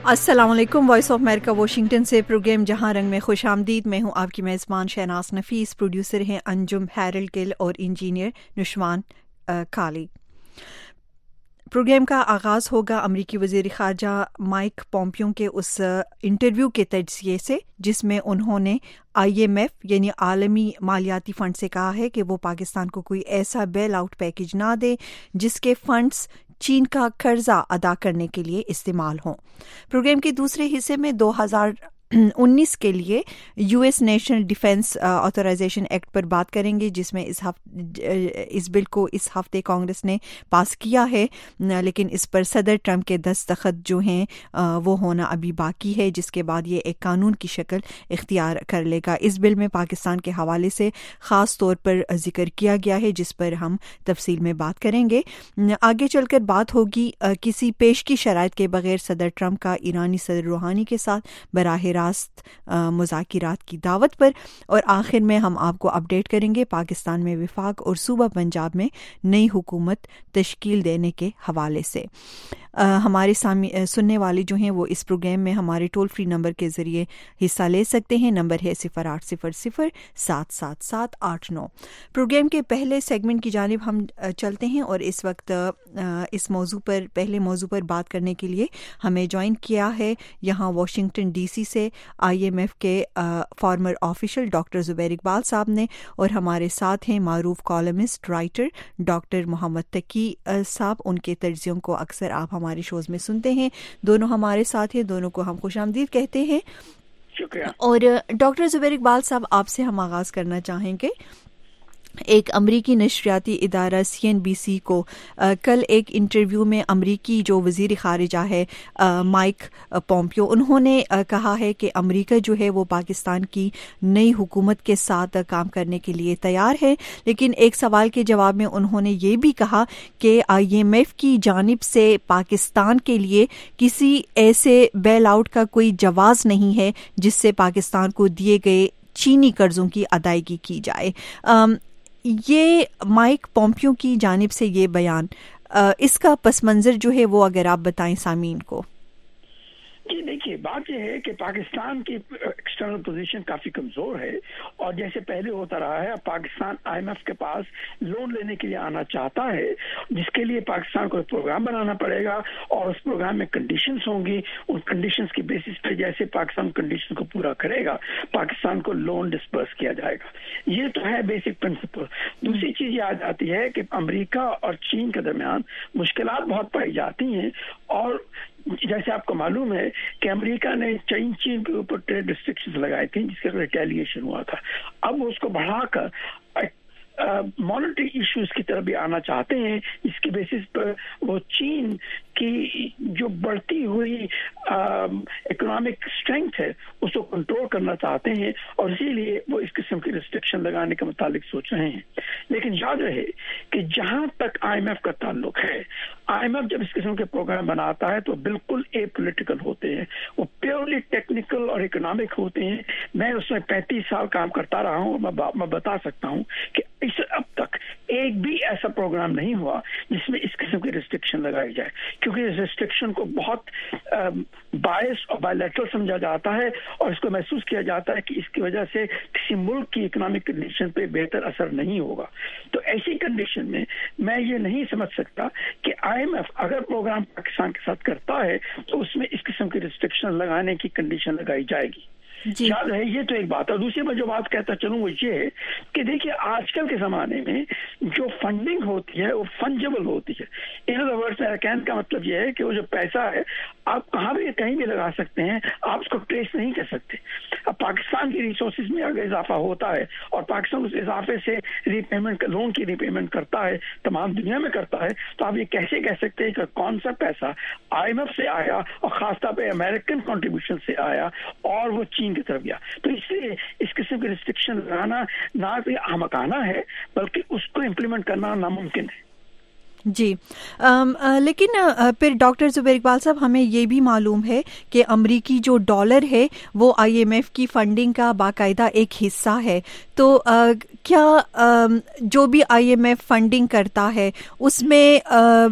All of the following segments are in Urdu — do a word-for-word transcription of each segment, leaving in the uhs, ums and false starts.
अस्सलाम वालेकुम। वॉइस ऑफ अमेरिका वाशिंगटन से प्रोग्राम जहां रंग में खुश आमदीद। मैं हूं आपकी मेज़बान शहनाज नफीस। प्रोड्यूसर हैं अंजुम हैरल्ड गिल और इंजीनियर नुशवान काली। प्रोग्राम का आगाज़ होगा अमरीकी वज़ीर ख़ारजा माइक पॉम्पियो के उस इंटरव्यू के तजिए से जिसमें उन्होंने आई एम एफ यानी आलमी मालियाती फ़ंड से कहा है कि वो पाकिस्तान को कोई ऐसा बेल आउट पैकेज ना दे जिसके फंड्स चीन का कर्जा अदा करने के लिए इस्तेमाल हों। प्रोग्राम के दूसरे हिस्से में दो हज़ार उन्नीस के लिए US national defence authorisation act पर बात करेंगे जिसमें इस हफ्ते इस बिल को इस हफ्ते कांग्रेस ने पास किया है, लेकिन इस पर सदर ट्रंप के दस्तखत जो हैं वो होना अभी बाकी है, जिसके बाद ये एक कानून की शक्ल इख्तियार कर लेगा। इस बिल में पाकिस्तान के हवाले से ख़ास तौर पर जिक्र किया गया है जिस पर हम तफसील में बात करेंगे। आगे चलकर बात होगी किसी पेश की शराइत के बगैर सदर ट्रंप का ईरानी सदर रूहानी के साथ बराह रास्त मुज़ाकिरात की दावत पर, और आखिर में हम आपको अपडेट करेंगे पाकिस्तान में विफाक और सूबा पंजाब में नई हुकूमत तश्कील देने के हवाले से। आ, हमारे सामने सुनने वाले जो हैं वो इस प्रोग्राम में हमारे टोल फ्री नंबर के ज़रिए हिस्सा ले सकते हैं। नंबर है सिफर आठ सिफर सिफर सात सात सात आठ नौ। प्रोग्राम के पहले सेगमेंट की जानिब हम चलते हैं और इस वक्त इस मौजू पर पहले मौजू पर बात करने के लिए हमें ज्वाइन किया है यहाँ वाशिंगटन डीसी से आई एम एफ के former official doctor Zubair Iqbal साहब ने, और हमारे साथ हैं मारूफ columnist writer doctor Mohammad Taqi साहब। उनके तर्जुमों को अक्सर आप हमारे शोज में सुनते हैं। दोनों हमारे साथ हैं, दोनों को हम खुशामदीद कहते हैं। शुक्रिया। और डॉक्टर ज़ुबैर इकबाल साहब, आपसे हम आगाज़ करना चाहेंगे। एक अमरीकी नशरियाती इदारा सी एन बी सी को आ, कल एक इंटरव्यू में अमरीकी जो वज़ीर ख़ारिजा है आ, माइक पॉम्पियो, उन्होंने आ, कहा है कि अमरीका जो है वो पाकिस्तान की नई हुकूमत के साथ काम करने के लिए तैयार है, लेकिन एक सवाल के जवाब में उन्होंने ये भी कहा कि आई एम एफ की जानिब से पाकिस्तान के लिए किसी ऐसे बेल आउट का कोई जवाज़ नहीं है जिससे पाकिस्तान को दिए गए चीनी कर्ज़ों की अदायगी की जाए। आ, ये माइक पॉम्पियो की जानिब से ये बयान, इसका पस मंज़र जो है वो अगर आप बताएं सामीन को। जी देखिए, बात यह है कि पाकिस्तान की एक्सटर्नल पोजीशन काफ़ी कमज़ोर है और जैसे पहले होता रहा है, अब पाकिस्तान आई एम एफ के पास लोन लेने के लिए आना चाहता है, जिसके लिए पाकिस्तान को एक प्रोग्राम बनाना पड़ेगा और उस प्रोग्राम में कंडीशंस होंगी। उन कंडीशंस की बेसिस पर जैसे पाकिस्तान कंडीशन को पूरा करेगा, पाकिस्तान को लोन डिस्पर्स किया जाएगा। ये तो है बेसिक प्रिंसिपल। दूसरी चीज़ ये आ जाती है कि अमरीका और चीन के दरमियान मुश्किलात बहुत पाई जाती हैं, और जैसे आपको मालूम है कि अमेरिका ने चीन चीन के ऊपर ट्रेड रिस्ट्रिक्शंस लगाए थे जिसका रिटेलिएशन हुआ था। अब उसको बढ़ाकर मॉनेटरी इश्यूज की तरफ भी आना चाहते हैं, जिसकी बेसिस पर वो चीन की जो बढ़ती हुई इकोनॉमिक स्ट्रेंथ है उसको कंट्रोल करना चाहते हैं, और इसीलिए वो इस किस्म की रिस्ट्रिक्शन लगाने के मुतालिक सोच रहे हैं। लेकिन याद रहे कि जहां तक आई एम एफ का ताल्लुक है, आई एम एफ जब इस किस्म के प्रोग्राम बनाता है तो बिल्कुल ए पॉलिटिकल होते हैं, वो प्योरली टेक्निकल और इकोनॉमिक होते हैं। मैं उसमें पैंतीस साल काम करता रहा हूँ, मैं, मैं बता सकता हूँ कि इस अब तक एक भी ऐसा प्रोग्राम नहीं हुआ जिसमें इस किस्म की रिस्ट्रिक्शन लगाई जाए, क्योंकि इस रिस्ट्रिक्शन को बहुत बायस और बायलैटरल समझा जाता है और इसको महसूस किया जाता है कि इसकी वजह से किसी मुल्क की इकोनॉमिक कंडीशन पे बेहतर असर नहीं होगा। तो ऐसी कंडीशन में मैं ये नहीं समझ सकता कि आई एम एफ अगर प्रोग्राम पाकिस्तान के साथ करता है तो उसमें इस किस्म की रिस्ट्रिक्शन लगाने की कंडीशन लगाई जाएगी। याद है, ये तो एक बात है। दूसरी मैं जो बात कहता चलूँ वो ये है कि देखिए, आजकल के ज़माने में जो फंडिंग होती है वो फंजेबल होती है। इन अदर वर्ड्स मेरा कहने का मतलब ये है कि वो जो पैसा है आप कहाँ भी कहीं भी लगा सकते हैं, आप उसको ट्रेस नहीं कर सकते। अब पाकिस्तान की रिसोर्सेज में अगर इजाफा होता है और पाकिस्तान उस इजाफे से रीपेमेंट लोन की रीपेमेंट करता है, तमाम दुनिया में करता है, तो आप ये कैसे कह सकते हैं कि कौन सा पैसा आई एम एफ से आया और खासतौर पर अमेरिकन कॉन्ट्रीब्यूशन से आया और वो चीन की तरफ गया। तो इसलिए इस किस्म के रिस्ट्रिक्शन लगाना ना कोई आमकाना है बल्कि उसको इम्प्लीमेंट करना नामुमकिन है। जी आम, आ, लेकिन आ, फिर डॉक्टर ज़ुबैर इकबाल साहब, हमें ये भी मालूम है कि अमरीकी जो डॉलर है वो आई एम एफ की फंडिंग का बाकायदा एक हिस्सा है। तो आ, क्या आ, जो भी आई एम एफ फंडिंग करता है उसमें आ,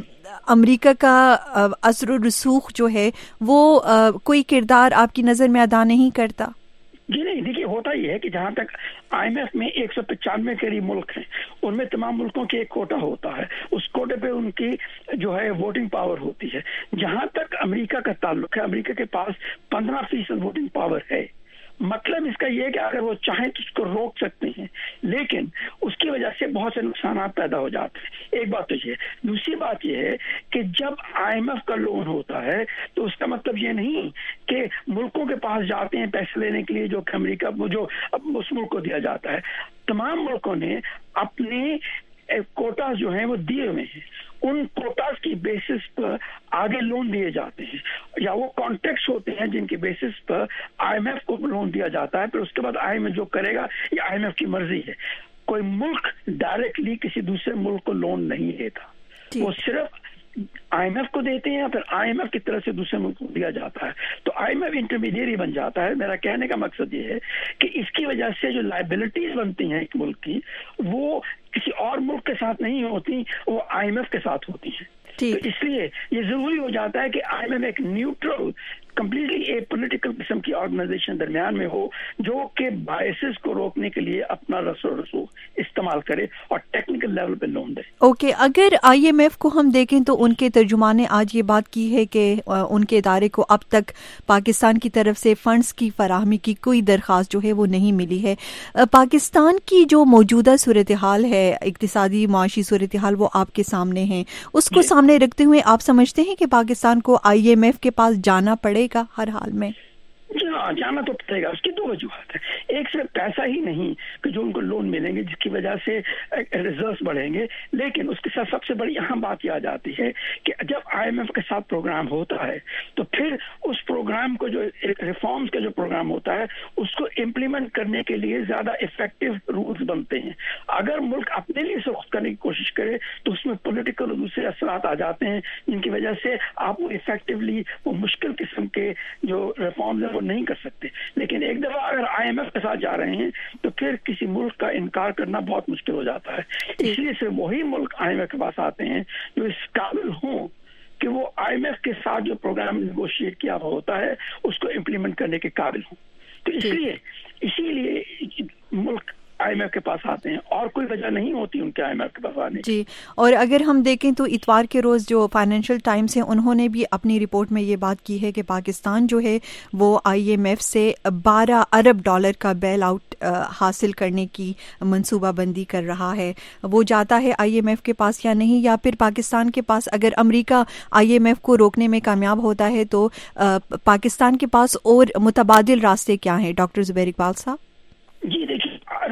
امریکہ کا اثر و رسوخ جو ہے وہ کوئی کردار آپ کی نظر میں ادا نہیں کرتا؟ جی نہیں، دیکھیے ہوتا یہ ہے کہ جہاں تک آئی ایم ایف میں ایک سو پچانوے قریب ملک ہیں، ان میں تمام ملکوں کے ایک کوٹا ہوتا ہے، اس کوٹے پہ ان کی جو ہے ووٹنگ پاور ہوتی ہے. جہاں تک امریکہ کا تعلق ہے، امریکہ کے پاس پندرہ فیصد ووٹنگ پاور ہے. مطلب اس کا یہ ہے کہ اگر وہ چاہیں تو اس کو روک سکتے ہیں، لیکن اس کی وجہ سے بہت سے نقصانات پیدا ہو جاتے ہیں. ایک بات تو یہ ہے. دوسری بات یہ ہے کہ جب آئی ایم ایف کا لون ہوتا ہے تو اس کا مطلب یہ نہیں کہ ملکوں کے پاس جاتے ہیں پیسے لینے کے لیے جو کہ امریکہ جو اس ملک کو دیا جاتا ہے. تمام ملکوں نے اپنے کوٹاز جو ہیں وہ دیے ہوئے ہیں، ان کوٹاز کی بیسس پر آگے لون دیے جاتے ہیں، یا وہ کانٹریکٹس ہوتے ہیں جن کی بیسس پر آئی ایم ایف کو لون دیا جاتا ہے. پھر اس کے بعد آئی ایم ایف جو کرے گا یہ آئی ایم ایف کی مرضی ہے. کوئی ملک ڈائریکٹلی کسی دوسرے ملک کو لون نہیں دیتا، وہ صرف آئی ایم ایف کو دیتے ہیں، پھر آئی ایم ایف کی طرف سے دوسرے ملک کو دیا جاتا ہے. تو آئی ایم ایف انٹرمیڈیری بن جاتا ہے. میرا کہنے کا مقصد یہ ہے کہ اس کی وجہ سے جو لائبلٹیز بنتی ہیں ایک ملک کی، وہ کسی اور ملک کے ساتھ نہیں ہوتی، وہ آئی ایم ایف کے ساتھ ہوتی ہیں. تو اس لیے یہ ضروری ہو جاتا ہے کہ آئی ایم ایف ایک نیوٹرل کمپلیٹلی ایک پولیٹیکل قسم کی آرگنائزیشن درمیان میں ہو جو کہ بائسز کو روکنے کے لیے اپنا رسو رسوخ استعمال کرے اور ٹیکنیکل لیول پہ لون دے. اوکے okay, اگر آئی ایم ایف کو ہم دیکھیں تو ان کے ترجمان نے آج یہ بات کی ہے کہ ان کے ادارے کو اب تک پاکستان کی طرف سے فنڈز کی فراہمی کی کوئی درخواست جو ہے وہ نہیں ملی ہے. پاکستان کی جو موجودہ صورتحال ہے، اقتصادی معاشی صورتحال، وہ آپ کے سامنے ہیں. اس کو سامنے رکھتے ہوئے آپ سمجھتے ہیں کہ پاکستان کو آئی ایم ایف کے پاس جانا پڑے گا ہر حال میں؟ جی ہاں، جانا تو پڑے گا. اس کی دو وجوہات ہیں. ایک صرف پیسہ ہی نہیں کہ جو ان کو لون ملیں گے جس کی وجہ سے ریزروز بڑھیں گے، لیکن اس کے ساتھ سب سے بڑی اہم بات یہ آ جاتی ہے کہ جب آئی ایم ایف کے ساتھ پروگرام ہوتا ہے تو پھر اس پروگرام کو جو ریفارمز کا جو پروگرام ہوتا ہے اس کو امپلیمنٹ کرنے کے لیے زیادہ افیکٹو رولز بنتے ہیں. اگر ملک اپنے لیے سخت کرنے کی کوشش کرے تو اس میں پولیٹیکل اور دوسرے اثرات آ جاتے ہیں جن کی وجہ سے آپ وہ افیکٹولی وہ مشکل قسم کے جو ریفارمز ہیں وہ نہیں کر سکتے. لیکن ایک دفعہ اگر آئی ایم ایف کے ساتھ جا رہے ہیں تو پھر کسی ملک کا انکار کرنا بہت مشکل ہو جاتا ہے. اس لیے صرف وہی ملک آئی ایم ایف کے پاس آتے ہیں جو اس قابل ہوں کہ وہ آئی ایم ایف کے ساتھ جو پروگرام نیگوشیٹ کیا ہوا ہوتا ہے اس کو امپلیمنٹ کرنے کے قابل ہوں. تو اس لیے اسی لیے ملک آئی ایم ایف کے پاس آتے ہیں، اور کوئی وجہ نہیں ہوتی ان کے آئی ایم ایف کے پاس آنے کی. جی، اور اگر ہم دیکھیں تو اتوار کے روز جو فائنینشیل ٹائمز ہے انہوں نے بھی اپنی رپورٹ میں یہ بات کی ہے کہ پاکستان جو ہے وہ آئی ایم ایف سے بارہ ارب ڈالر کا بیل آؤٹ حاصل کرنے کی منصوبہ بندی کر رہا ہے. وہ جاتا ہے آئی ایم ایف کے پاس یا نہیں، یا پھر پاکستان کے پاس اگر امریکہ آئی ایم ایف کو روکنے میں کامیاب ہوتا ہے تو پاکستان کے پاس اور متبادل راستے کیا ہیں ڈاکٹر زبیر اقبال صاحب؟ جی دیکھیے،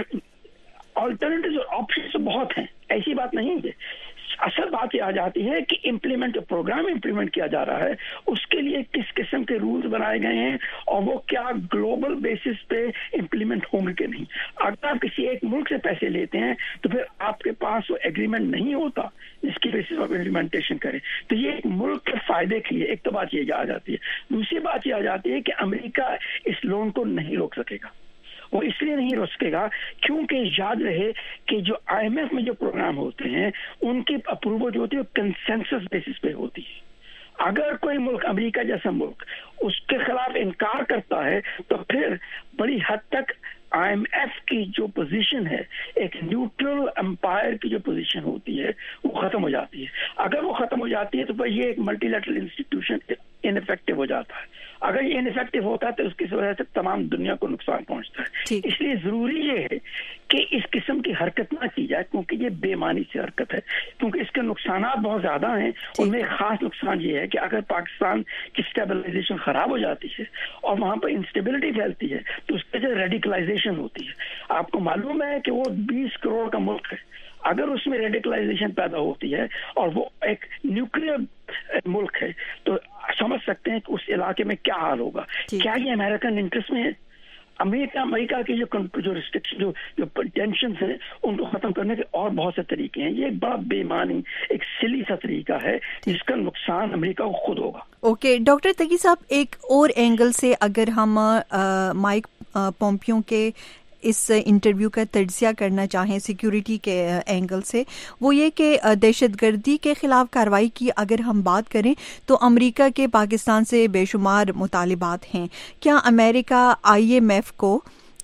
آلٹرنیٹیو آپشنز بہت ہیں، ایسی بات نہیں ہے. اصل بات یہ آ جاتی ہے کہ امپلیمنٹ پروگرام امپلیمنٹ کیا جا رہا ہے اس کے لیے کس قسم کے رولز بنائے گئے ہیں اور وہ کیا گلوبل بیسس پہ امپلیمنٹ ہوں گے کہ نہیں. اگر آپ کسی ایک ملک سے پیسے لیتے ہیں تو پھر آپ کے پاس وہ ایگریمنٹ نہیں ہوتا جس کی بیسس پر امپلیمنٹیشن کریں. تو یہ ایک ملک کے فائدے کے لیے ایک تو بات یہ آ جاتی ہے. دوسری بات یہ آ جاتی ہے کہ امریکہ اس لون کو نہیں روک سکے گا. وہ اس لیے نہیں روک سکے گا کیونکہ یاد رہے کہ جو آئی ایم ایف میں جو پروگرام ہوتے ہیں ان کی اپروول جو ہوتی ہے کنسنسس بیسس پہ ہوتی ہے. اگر کوئی ملک، امریکہ جیسا ملک، اس کے خلاف انکار کرتا ہے تو پھر بڑی حد تک آئی ایم ایف کی جو پوزیشن ہے، ایک نیوٹرل امپائر کی جو پوزیشن ہوتی ہے، وہ ختم ہو جاتی ہے. اگر وہ ختم ہو جاتی ہے تو پھر یہ ایک multilateral institution ineffective ہو جاتا ہے. اگر یہ ان افیکٹو ہوتا ہے تو اس کی وجہ سے تمام دنیا کو نقصان پہنچتا ہے. اس لیے ضروری یہ ہے کہ اس قسم کی حرکت نہ کی جائے کیونکہ یہ بے معنی سے حرکت ہے، کیونکہ اس کے نقصانات بہت زیادہ ہیں. ان میں خاص نقصان یہ ہے کہ اگر پاکستان کی اسٹیبلائزیشن خراب ہو جاتی ہے اور وہاں پر انسٹیبلٹی پھیلتی ہے تو اس کی وجہ سے ریڈیکلائزیشن ہوتی ہے. آپ کو معلوم ہے کہ وہ بیس کروڑ کا ملک ہے. اگر اس میں ریڈیکلائزیشن پیدا ہوتی ہے اور وہ ایک نیوکلیئر ملک ہے تو سمجھ سکتے ہیں کہ اس علاقے میں کیا حال ہوگا. کیا یہ امریکن انٹرسٹ میں ہے؟ امریکہ امریکہ کی جو جو ریسٹرکشن جو جو ٹینشنز ہیں ان کو ختم کرنے کے اور بہت سے طریقے ہیں. یہ ایک بڑا بے معنی ایک سلی سا طریقہ ہے جس کا نقصان امریکہ کو خود ہوگا. اوکے ڈاکٹر تقی صاحب، ایک اور اینگل سے اگر ہم مائک پومپیو کے اس انٹرویو کا تجزیہ کرنا چاہیں سیکیورٹی کے اینگل سے وہ یہ کہ دہشت گردی کے خلاف کارروائی کی اگر ہم بات کریں تو امریکہ کے پاکستان سے بے شمار مطالبات ہیں. کیا امریکہ آئی ایم ایف کو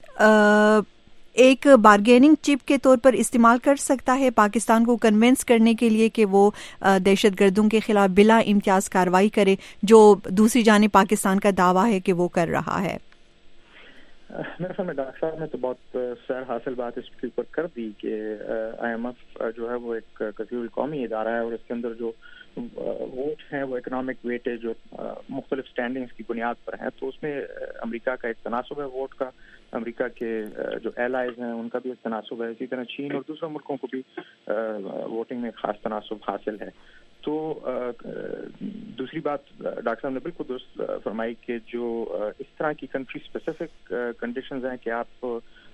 ایک بارگیننگ چپ کے طور پر استعمال کر سکتا ہے پاکستان کو کنونس کرنے کے لیے کہ وہ دہشت گردوں کے خلاف بلا امتیاز کارروائی کرے جو دوسری جانب پاکستان کا دعویٰ ہے کہ وہ کر رہا ہے؟ میرے خیال میں ڈاکٹر صاحب نے تو بہت سیر حاصل بات اس کے اوپر کر دی کہ آئی ایم ایف جو ہے وہ ایک کثیر القومی ادارہ ہے اور اس کے اندر جو ووٹ ہیں وہ اکنامک ویٹیج جو مختلف سٹینڈنگز کی بنیاد پر ہیں، تو اس میں امریکہ کا ایک تناسب ہے ووٹ کا، امریکہ کے جو ایلائز ہیں ان کا بھی ایک تناسب ہے، اسی طرح چین اور دوسرے ملکوں کو بھی ووٹنگ میں خاص تناسب حاصل ہے. تو دوسری بات ڈاکٹر صاحب نے بالکل درست فرمائی کہ جو اس طرح کی کنٹری اسپیسیفک کنڈیشنز ہیں کہ آپ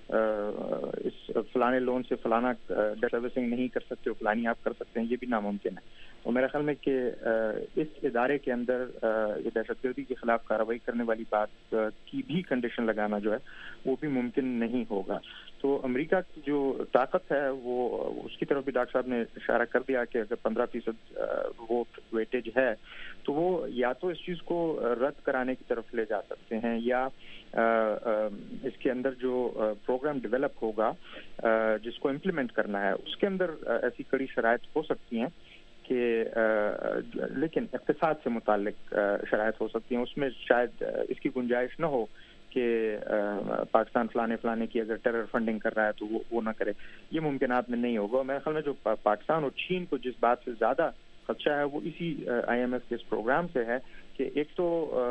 اس فلانے لون سے فلانا ڈیٹ سروسنگ نہیں کر سکتے، فلانی آپ کر سکتے ہیں، یہ بھی ناممکن ہے. اور میرے خیال میں کہ اس ادارے کے اندر یہ دہشت گردی کے خلاف کارروائی کرنے والی بات کی بھی کنڈیشن لگانا جو ہے وہ بھی ممکن نہیں ہوگا. تو امریکہ کی جو طاقت ہے وہ اس کی طرف بھی ڈاکٹر صاحب نے اشارہ کر دیا کہ اگر پندرہ فیصد ووٹ ویٹیج ہے تو وہ یا تو اس چیز کو رد کرانے کی طرف لے جا سکتے ہیں یا اس کے اندر جو پروگرام ڈیولپ ہوگا جس کو امپلیمنٹ کرنا ہے اس کے اندر ایسی کڑی شرائط ہو سکتی ہیں کہ لیکن اقتصاد سے متعلق شرائط ہو سکتی ہیں، اس میں شاید اس کی گنجائش نہ ہو کہ پاکستان فلانے فلانے کی اگر ٹیرر فنڈنگ کر رہا ہے تو وہ وہ نہ کرے. یہ ممکنات میں نہیں ہوگا. میرے خیال میں جو پاکستان اور چین کو جس بات سے زیادہ خدشہ ہے وہ اسی آئی ایم ایف کے اس پروگرام سے ہے کہ ایک تو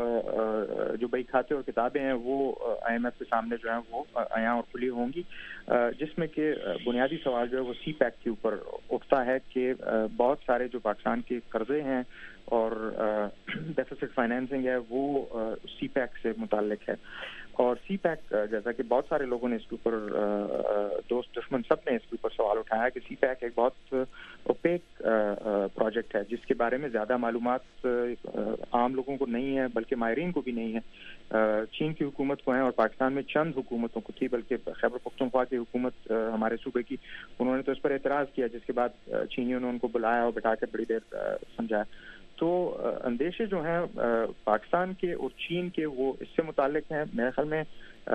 جو بئی کھاتے اور کتابیں ہیں وہ آئی ایم ایف کے سامنے جو ہیں وہ عیاں اور کھلی ہوں گی، جس میں کہ بنیادی سوال جو ہے وہ سی پیک کے اوپر اٹھتا ہے کہ بہت سارے جو پاکستان کے قرضے ہیں اور ڈیفیسٹ فائنینسنگ ہے وہ سی پیک سے متعلق ہے. اور سی پیک جیسا کہ بہت سارے لوگوں نے اس کے اوپر دوست دشمن سب نے اس کے اوپر سوال اٹھایا کہ سی پیک ایک بہت اوپیک پروجیکٹ ہے جس کے بارے میں زیادہ معلومات عام لوگوں کو نہیں ہے بلکہ ماہرین کو بھی نہیں ہے. چین کی حکومت کو ہیں اور پاکستان میں چند حکومتوں کو تھی، بلکہ خیبر پختونخوا کی حکومت ہمارے صوبے کی، انہوں نے تو اس پر اعتراض کیا جس کے بعد چینیوں نے ان کو بلایا اور بٹھا کے بڑی دیر سمجھایا. تو اندیشے جو ہیں پاکستان کے اور چین کے وہ اس سے متعلق ہیں. میرے خیال میں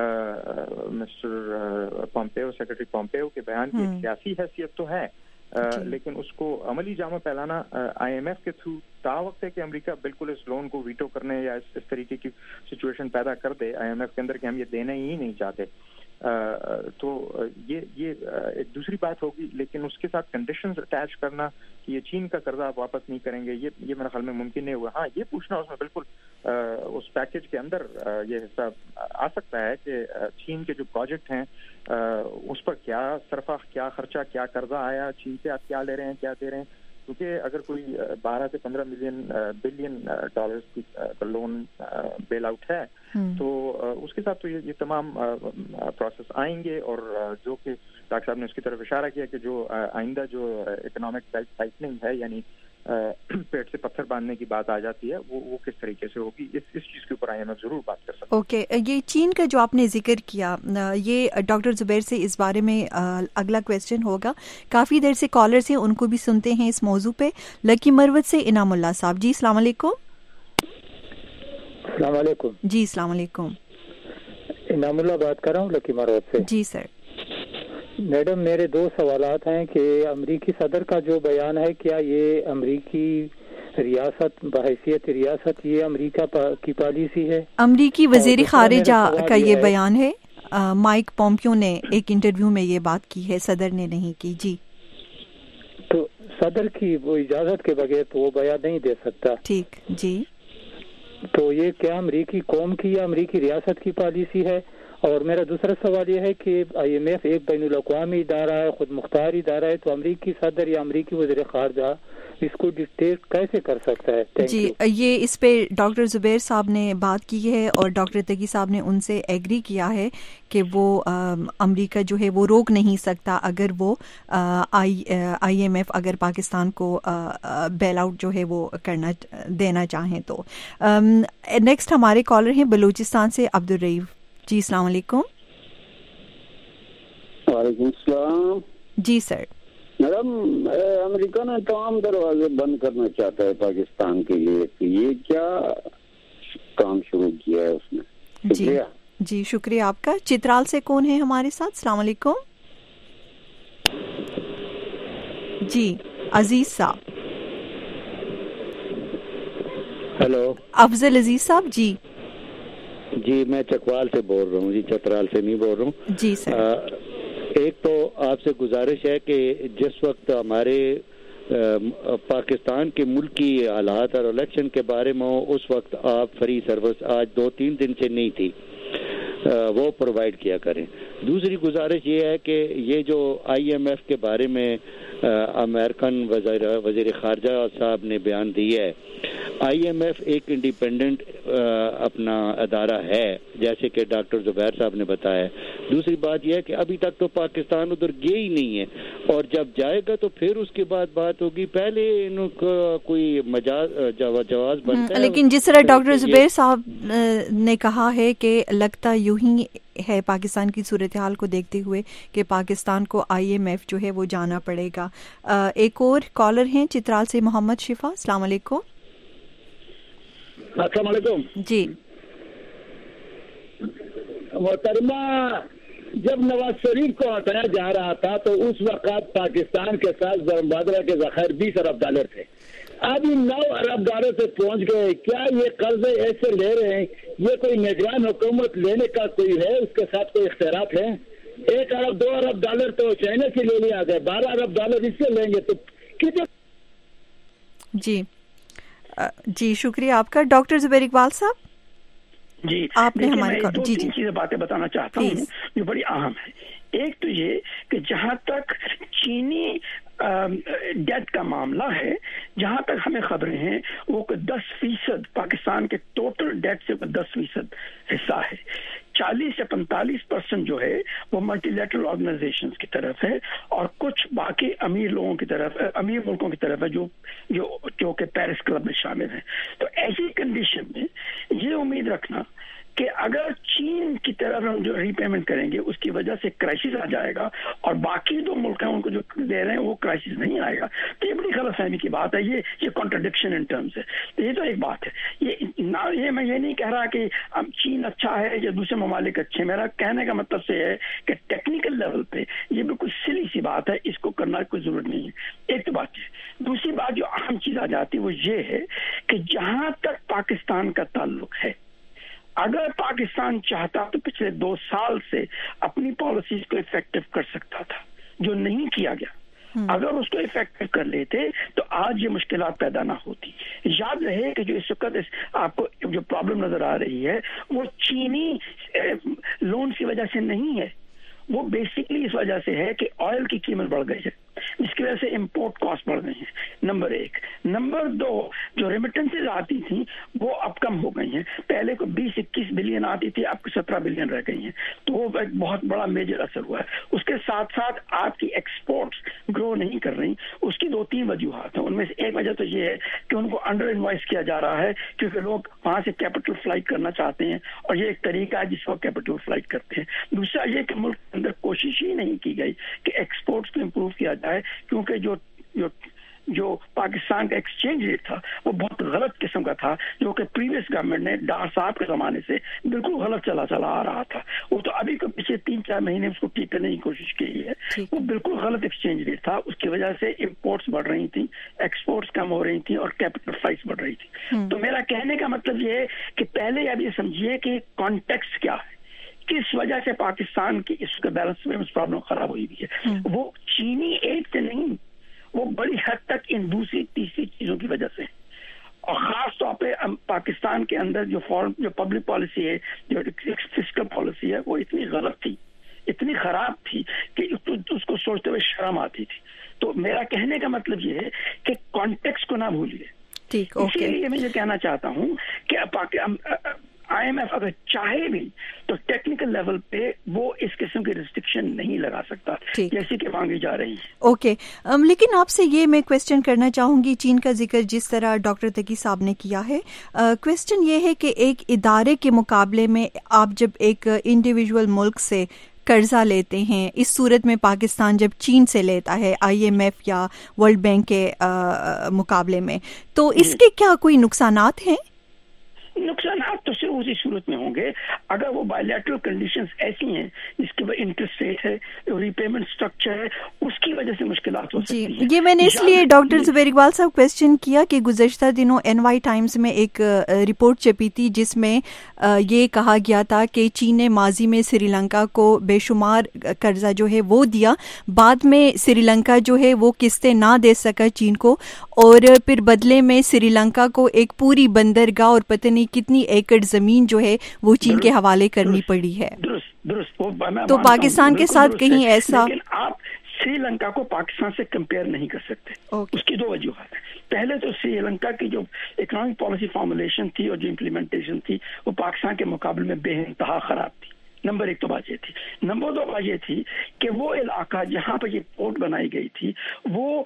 مسٹر پومپیو سیکرٹری پومپیو کے بیان کی ایک سیاسی حیثیت تو ہے لیکن اس کو عملی جامہ پہلانا آئی ایم ایف کے تھرو تا وقت ہے کہ امریکہ بالکل اس لون کو ویٹو کرنے یا اس طریقے کی سچویشن پیدا کر دے آئی ایم ایف کے اندر کہ ہم یہ دینا ہی نہیں چاہتے. تو یہ یہ ایک دوسری بات ہوگی، لیکن اس کے ساتھ کنڈیشنز اٹیچ کرنا کہ یہ چین کا قرضہ آپ واپس نہیں کریں گے، یہ یہ میرے خیال میں ممکن نہیں ہوا. ہاں یہ پوچھنا اس میں بالکل اس پیکیج کے اندر یہ حصہ آ سکتا ہے کہ چین کے جو پروجیکٹ ہیں اس پر کیا صرفہ، کیا خرچہ، کیا قرضہ آیا، چین سے آپ کیا لے رہے ہیں، کیا دے رہے ہیں. کیونکہ اگر کوئی بارہ سے پندرہ ملین بلین ڈالرز کی لون بیل آؤٹ ہے تو اس کے ساتھ تو یہ تمام پروسیس آئیں گے. اور جو کہ ڈاکٹر صاحب نے اس کی طرف اشارہ کیا کہ جو آئندہ جو اکنامک ٹائٹننگ ہے یعنی پیٹ سے پتھر باندھنے کی بات آ جاتی ہے وہ وہ کس طریقے سے ہوگی، اس اس چیز کے اوپر آئی ایم ایف ضرور بات کر سکتے. Okay okay. یہ چین کا جو آپ نے ذکر کیا یہ ڈاکٹر زبیر سے اس بارے میں اگلا کویسچن ہوگا. کافی دیر سے کالرز ہیں ان کو بھی سنتے ہیں اس موضوع پہ. لکی مروت سے انعام اللہ صاحب. جی السلام علیکم. السلام علیکم. جی السلام علیکم. انعام اللہ بات کر رہا ہوں لکی مروت سے. جی سر. میڈم میرے دو سوالات ہیں کہ امریکی صدر کا جو بیان ہے کیا یہ امریکی ریاست بحیثیت ریاست یہ امریکہ کی پالیسی ہے؟ امریکی وزیر خارجہ کا یہ بیان ہے. مائک پومپیو نے ایک انٹرویو میں یہ بات کی ہے، صدر نے نہیں کی. جی تو صدر کی وہ اجازت کے بغیر تو وہ بیان نہیں دے سکتا. ٹھیک. جی تو یہ کیا امریکی قوم کی یا امریکی ریاست کی پالیسی ہے؟ اور میرا دوسرا سوال یہ ہے کہ آئی ایم ایف ایک بین الاقوامی ادارہ ہے، خود مختار ادارہ ہے، تو امریکی صدر یا امریکی وزیر خارجہ اس کو ڈکٹیٹ کیسے کر سکتا ہے؟ جی یہ اس پہ ڈاکٹر زبیر صاحب نے بات کی ہے اور ڈاکٹر تقی صاحب نے ان سے ایگری کیا ہے کہ وہ امریکہ جو ہے وہ روک نہیں سکتا اگر وہ آئی آئی ایم ایف اگر پاکستان کو بیل آؤٹ جو ہے وہ کرنا دینا چاہیں تو. نیکسٹ ہمارے کالر ہیں بلوچستان سے عبدالرئیف. جی السلام علیکم. وعلیکم السلام. جی سر. میڈم, امریکہ نے تمام دروازے بند کرنا چاہتا ہے پاکستان کے لیے, یہ کیا کام شروع کیا ہے اس نے؟ شکریہ. جی شکریہ آپ کا. چترال سے کون ہے ہمارے ساتھ؟ السلام علیکم. جی عزیز صاحب. ہیلو افضل عزیز صاحب. جی جی میں چکوال سے بول رہا ہوں جی, چترال سے نہیں بول رہا ہوں. جی سر. ایک تو آپ سے گزارش ہے کہ جس وقت ہمارے پاکستان کے ملکی حالات اور الیکشن کے بارے میں اس وقت آپ فری سروس آج دو تین دن سے نہیں تھی, وہ پرووائڈ کیا کریں. دوسری گزارش یہ ہے کہ یہ جو آئی ایم ایف کے بارے میں امریکن وزیر وزیر خارجہ صاحب نے بیان دی ہے, آئی ایم ایف ایک انڈیپینڈنٹ اپنا ادارہ ہے جیسے کہ ڈاکٹر زبیر صاحب نے بتایا. دوسری بات یہ ہے کہ ابھی تک تو پاکستان ادھر گیا ہی نہیں ہے, اور جب جائے گا تو پھر اس کے بعد بات ہوگی. پہلے ان کو کوئی مجاز جواز بنتا ہے. لیکن جس طرح ڈاکٹر زبیر صاحب نے کہا ہے کہ لگتا یوں ہی ہے پاکستان کی صورتحال کو دیکھتے ہوئے کہ پاکستان کو آئی ایم ایف جو ہے وہ جانا پڑے گا. ایک اور کالر ہیں چترال سے, محمد شفا. السلام علیکم. السلام علیکم. جی محترمہ, جب نواز شریف کو ہٹایا جا رہا تھا تو اس وقت پاکستان کے ساتھ ضرب بادرہ کے ذخائر بیس ارب ڈالر تھے, ابھی نو ارب ڈالر سے پہنچ گئے. کیا یہ قرضے ایسے لے رہے ہیں, یہ کوئی نگران حکومت لینے کا کوئی ہے, اس کے ساتھ کوئی اختیارات ہیں؟ ایک ارب دو ارب ڈالر تو چائنا سے لے لیا گیا, بارہ ارب ڈالر اس سے لیں گے تو کتنے؟ جی جی شکریہ آپ کا. ڈاکٹر زبیر اقبال صاحب. جی آپ نے ہمارے میں دو تین چیزیں باتیں بتانا چاہتا ہوں جو بڑی اہم ہے. ایک تو یہ کہ جہاں تک چینی ڈیٹ کا معاملہ ہے, جہاں تک ہمیں خبریں ہیں وہ دس فیصد پاکستان کے ٹوٹل ڈیٹ سے دس فیصد حصہ ہے. چالیس سے پینتالیس پرسنٹ جو ہے وہ ملٹی لیٹرل آرگنائزیشنز کی طرف ہے, اور کچھ باقی امیر لوگوں کی طرف, امیر ملکوں کی طرف ہے جو جو جو کہ پیرس کلب میں شامل ہیں. تو ایسی کنڈیشن میں یہ امید رکھنا کہ اگر چین کی طرف ہم جو ری پیمنٹ کریں گے اس کی وجہ سے کرائسس آ جائے گا اور باقی دو ملک ہیں ان کو جو دے رہے ہیں وہ کرائسس نہیں آئے گا, تو یہ بڑی غلط فہمی کی بات ہے. یہ یہ کانٹرڈکشن ان ٹرمز ہے. تو یہ تو ایک بات ہے. یہ یہ میں یہ نہیں کہہ رہا کہ چین اچھا ہے یا دوسرے ممالک اچھے. میرا کہنے کا مطلب سے ہے کہ ٹیکنیکل لیول پہ یہ بالکل سلی سی بات ہے, اس کو کرنا کوئی ضرورت نہیں ہے. ایک تو بات ہے. دوسری بات جو اہم چیز آ جاتی ہے وہ یہ ہے کہ جہاں تک پاکستان کا تعلق ہے, اگر پاکستان چاہتا تو پچھلے دو سال سے اپنی پالیسیز کو افیکٹو کر سکتا تھا, جو نہیں کیا گیا. اگر اس کو افیکٹو کر لیتے تو آج یہ مشکلات پیدا نہ ہوتی. یاد رہے کہ جو اس وقت آپ کو جو پرابلم نظر آ رہی ہے وہ چینی لون کی وجہ سے نہیں ہے, وہ بیسکلی اس وجہ سے ہے کہ آئل کی قیمت بڑھ گئی ہے, جس کی وجہ سے امپورٹ کاسٹ بڑھ گئی ہیں. نمبر ایک. نمبر دو, جو ریمیٹنسز آتی تھیں وہ اب کم ہو گئی ہیں. پہلے کو بیس اکیس بلین آتی تھی, اب سترہ بلین رہ گئی ہیں, تو وہ ایک بہت بڑا میجر اثر ہوا ہے. اس کے ساتھ ساتھ آپ کی ایکسپورٹس گرو نہیں کر رہی. اس کی دو تین وجوہات ہیں. ان میں سے ایک وجہ تو یہ ہے کہ ان کو انڈر انوائس کیا جا رہا ہے کیونکہ لوگ وہاں سے کیپٹل فلائٹ کرنا چاہتے ہیں, اور یہ ایک طریقہ ہے جس کو کیپٹل فلائٹ کرتے ہیں. دوسرا یہ کہ ملک کے اندر کوشش ہی نہیں کی گئی کہ ایکسپورٹس کو امپروو کیا جائے, کیونکہ جو جو جو پاکستان کا ایکسچینج ریٹ تھا وہ بہت غلط قسم کا تھا, جو کہ پریویس گورنمنٹ نے ڈار صاحب کے زمانے سے بالکل غلط چلا چلا آ رہا تھا. وہ تو ابھی کو پچھلے تین چار مہینے اس کو ٹھیک کرنے کی کوشش کی ہے. وہ بالکل غلط ایکسچینج ریٹ تھا, اس کی وجہ سے امپورٹس بڑھ رہی تھیں, ایکسپورٹس کم ہو رہی تھیں, اور کیپٹل فلائٹس بڑھ رہی تھی. تو میرا کہنے کا مطلب یہ ہے کہ پہلے اب یہ سمجھیے کہ کانٹیکسٹ کیا ہے, کس وجہ سے پاکستان کی اس کا بیلنس میں پرابلم خراب ہوئی ہوئی ہے. وہ چینی ایڈ سے نہیں, وہ بڑی حد تک ان دوسری تیسری چیزوں کی وجہ سے, اور خاص طور پہ پاکستان کے اندر جو فورن جو پبلک پالیسی ہے, جو فسکل پالیسی ہے, وہ اتنی غلط تھی, اتنی خراب تھی کہ اس کو سوچتے ہوئے شرم آتی تھی. تو میرا کہنے کا مطلب یہ ہے کہ کانٹیکسٹ کو نہ بھولیے. اسی لیے میں یہ کہنا چاہتا ہوں کہ آئی ایم ایف اگر چاہے بھی تو ٹیکنیکل لیول پہ وہ اس قسم کی ریسٹرکشن نہیں لگا سکتا جیسے کہ مانگی جا رہی ہے. Okay okay. لیکن آپ سے یہ میں کویسچن کرنا چاہوں گی, چین کا ذکر جس طرح ڈاکٹر تقی صاحب نے کیا ہے, کویسچن یہ ہے کہ ایک ادارے کے مقابلے میں آپ جب ایک انڈیویجول ملک سے قرضہ لیتے ہیں، اس صورت میں پاکستان جب چین سے لیتا ہے آئی ایم ایف یا ورلڈ بینک کے مقابلے میں، تو اس کے کیا کوئی نقصانات ہیں؟ نقصانات تو صرف اسی صورت میں ہوں گے اگر وہ بائیلیٹرل کنڈیشنز ایسی ہیں جس کی انٹرسٹ ریٹ ہے، ری پیمنٹ اسٹرکچر ہے، اس کی وجہ سے مشکلات ہو سکتی ہیں. یہ میں نے اس لیے ڈاکٹر زبیر اقبال صاحب کوشچن کیا کہ گزشتہ دنوں این وائی ٹائمز میں ایک رپورٹ چھپی تھی جس میں یہ کہا گیا تھا کہ چین نے ماضی میں سری لنکا کو بے شمار قرضہ جو ہے وہ دیا، بعد میں سری لنکا جو ہے وہ قسطیں نہ دے سکا چین کو، اور پھر بدلے میں سری لنکا کو ایک پوری بندرگاہ اور پتہ نہیں کتنی ایکڑ زمین جو ہے وہ چین کے حوالے کرنی پڑی ہے. درست درست تو پاکستان کے ساتھ کہیں ایسا، لیکن آپ سری لنکا کو پاکستان سے کمپیئر نہیں کر سکتے. اس کی دو وجوہات ہیں. پہلے تو سری لنکا کی جو اکنامک پالیسی فارمولیشن تھی اور جو امپلیمنٹیشن تھی وہ پاکستان کے مقابلے میں بے انتہا خراب تھی. نمبر ایک تو بات یہ تھی. نمبر دو بات یہ تھی کہ وہ علاقہ جہاں پہ یہ پورٹ بنائی گئی تھی وہ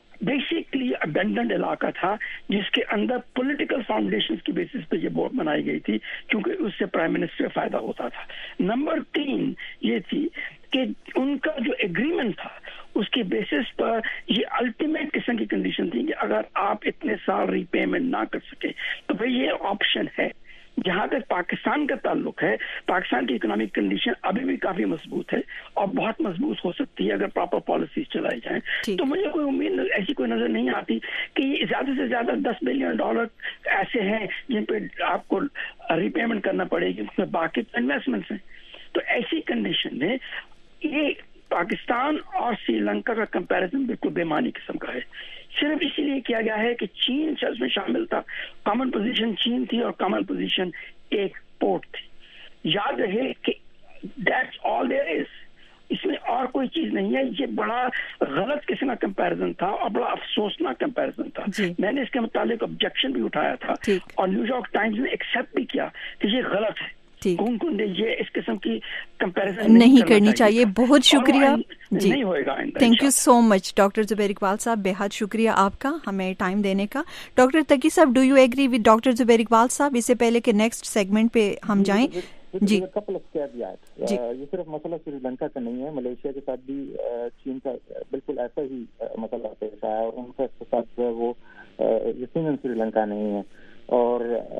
بیسکلی ابینڈنڈ علاقہ تھا جس کے اندر پولیٹیکل فاؤنڈیشنز کی بیسس پہ یہ بورڈ بنائی گئی تھی کیونکہ اس سے پرائم منسٹر فائدہ ہوتا تھا. نمبر تین یہ تھی کہ ان کا جو ایگریمنٹ تھا اس کی بیسس پر یہ الٹیمیٹ قسم کی کنڈیشن تھی کہ اگر آپ اتنے سال ری پیمنٹ نہ کر سکے تو بھئی یہ آپشن ہے. جہاں تک پاکستان کا تعلق ہے، پاکستان کی اکنامک کنڈیشن ابھی بھی کافی مضبوط ہے اور بہت مضبوط ہو سکتی ہے اگر پراپر پالیسیز چلائی جائیں. تو مجھے کوئی امید ایسی کوئی نظر نہیں آتی کہ یہ زیادہ سے زیادہ دس بلین ڈالر ایسے ہیں جن پہ آپ کو ری پیمنٹ کرنا پڑے گی، اس میں باقی انویسٹمنٹس ہیں. تو ایسی کنڈیشن میں یہ پاکستان اور سری لنکا کا کمپیریزن بالکل بے معنی قسم کا ہے. صرف اسی لیے کیا گیا ہے کہ چین چرچ میں شامل تھا، کامن پوزیشن چین تھی اور کامن پوزیشن ایک پورٹ تھی. یاد رہے کہ دیٹس آل دیر از، اس میں اور کوئی چیز نہیں ہے. یہ بڑا غلط قسم کا کمپیریزن تھا اور بڑا افسوسناک کمپیریزن تھا. میں نے اس کے متعلق آبجیکشن بھی اٹھایا تھا اور نیو یارک ٹائمز نے ایکسیپٹ بھی کیا کہ یہ غلط ہے. کون کون یہ اس قسم کی کمپیریزن نہیں کرنی چاہیے. بہت شکریہ جی، نہیں ہوئے گا. Thank you so much doctor Zubair Iqbal صاحب، بے حد شکریہ آپ کا ہمیں ٹائم دینے کا. ڈاکٹر تقی صاحب، do you agree with doctor Zubair Iqbal صاحب؟ اس سے پہلے کہ نیکسٹ سیگمنٹ پہ ہم جائیں. جی کپل آف کیویات، یہ صرف مسئلہ سری لنکا کا نہیں ہے، ملیشیا کے ساتھ بھی چین کا بالکل ایسا ہی مسئلہ پیش آیا اور ان کا اقتصاد جو ہے وہ یقیناً سری لنکا نہیں ہے. اور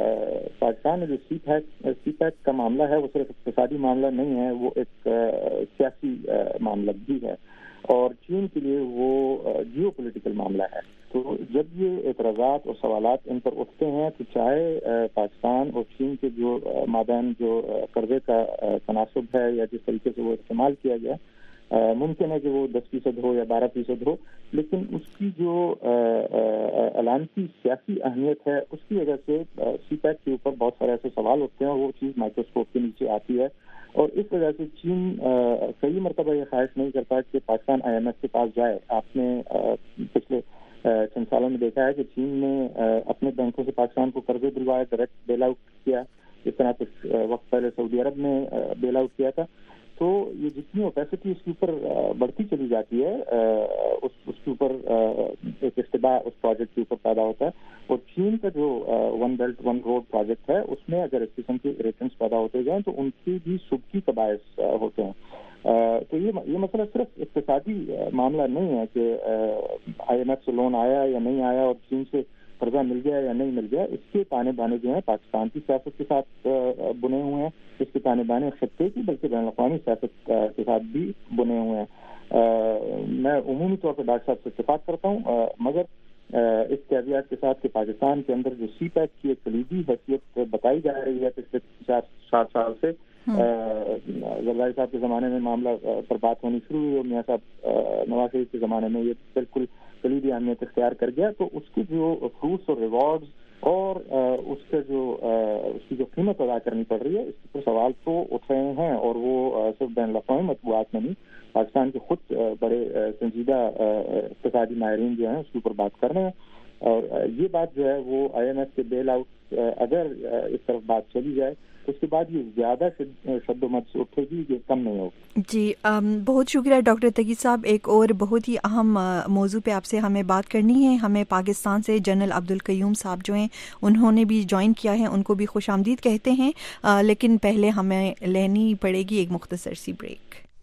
پاکستان میں جو سی پیک سی پیک کا معاملہ ہے وہ صرف اقتصادی معاملہ نہیں ہے، وہ ایک سیاسی معاملہ بھی ہے اور چین کے لیے وہ جیو پولیٹیکل معاملہ ہے. تو جب یہ اعتراضات اور سوالات ان پر اٹھتے ہیں تو چاہے پاکستان اور چین کے جو مابین جو قرضے کا تناسب ہے یا جس طریقے سے وہ استعمال کیا گیا، ممکن ہے کہ وہ دس فیصد ہو یا بارہ فیصد ہو، لیکن اس کی جو علامتی سیاسی اہمیت ہے اس کی وجہ سے سی پیک کے اوپر بہت سارے ایسے سوال اٹھتے ہیں، وہ چیز مائکروسکوپ کے نیچے آتی ہے اور اس وجہ سے چین کئی مرتبہ یہ خواہش نہیں کرتا کہ پاکستان آئی ایم ایف کے پاس جائے. آپ نے پچھلے چند سالوں میں دیکھا ہے کہ چین نے اپنے بینکوں سے پاکستان کو قرضے دلوائے، ڈائریکٹ بیل آؤٹ کیا، اس طرح کچھ وقت پہلے سعودی عرب نے بیل آؤٹ کیا تھا. تو یہ جتنی اوپیسٹی اس کے اوپر بڑھتی چلی جاتی ہے اس اس کے اوپر ایک اشتباہ اس پروجیکٹ کے اوپر پیدا ہوتا ہے. اور چین کا جو one belt one road project ہے اس میں اگر اس قسم کے ریٹنس پیدا ہوتے جائیں تو ان کی بھی سبکی کا باعث ہوتے ہیں. تو یہ یہ مسئلہ صرف اقتصادی معاملہ نہیں ہے کہ آئی ایم ایف سے لون آیا یا نہیں آیا اور چین سے قرضہ مل گیا یا نہیں مل گیا. اس کے تانے بانے جو ہیں پاکستان کی سیاست کے ساتھ بنے ہوئے ہیں، اس کے تانے بانے خطے کی بلکہ بین الاقوامی سیاست کے ساتھ بھی بنے ہوئے ہیں. میں عمومی طور پر ڈاکٹر صاحب سے اتفاق کرتا ہوں، مگر اس کیویات کے ساتھ کہ پاکستان کے اندر جو سی پیک کی ایک کلیدی حیثیت بتائی جا رہی ہے پچھلے چار سات سال سے، زرداری صاحب کے زمانے میں معاملہ پر بات ہونی شروع ہوئی اور میاں صاحب نواز شریف کے زمانے میں یہ بالکل کلیدی اہمیت اختیار کر گیا. تو اس کی جو فروٹس اور ریوارڈز اور اس کا جو اس کی جو قیمت ادا کرنی پڑ رہی ہے اس کے اوپر سوال تو اٹھ رہے ہیں اور وہ صرف بین الاقوامی مطبوعات میں نہیں، پاکستان کے خود بڑے سنجیدہ اقتصادی ماہرین جو ہیں اس کے اوپر بات کر رہے ہیں. اور یہ بات جو ہے وہ آئی ایم ایف کے بیل آؤٹ اگر اس طرف بات چلی جائے تو اس کے بعد یہ زیادہ شد و مد سے اٹھے گی، یہ کم نہیں ہوگی. جی بہت شکریہ ڈاکٹر تقی صاحب. ایک اور بہت ہی اہم موضوع پہ آپ سے ہمیں بات کرنی ہے. ہمیں پاکستان سے جنرل عبدالقیوم صاحب جو ہیں انہوں نے بھی جوائن کیا ہے، ان کو بھی خوش آمدید کہتے ہیں، لیکن پہلے ہمیں لینی پڑے گی ایک مختصر سی بریک.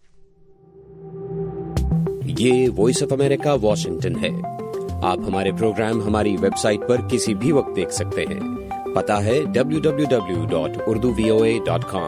یہ وائس آف امریکہ واشنگٹن ہے. آپ ہمارے پروگرام ہماری ویب سائٹ پر کسی بھی وقت دیکھ سکتے ہیں. پتہ ہے W W W dot Urdu V O A dot com.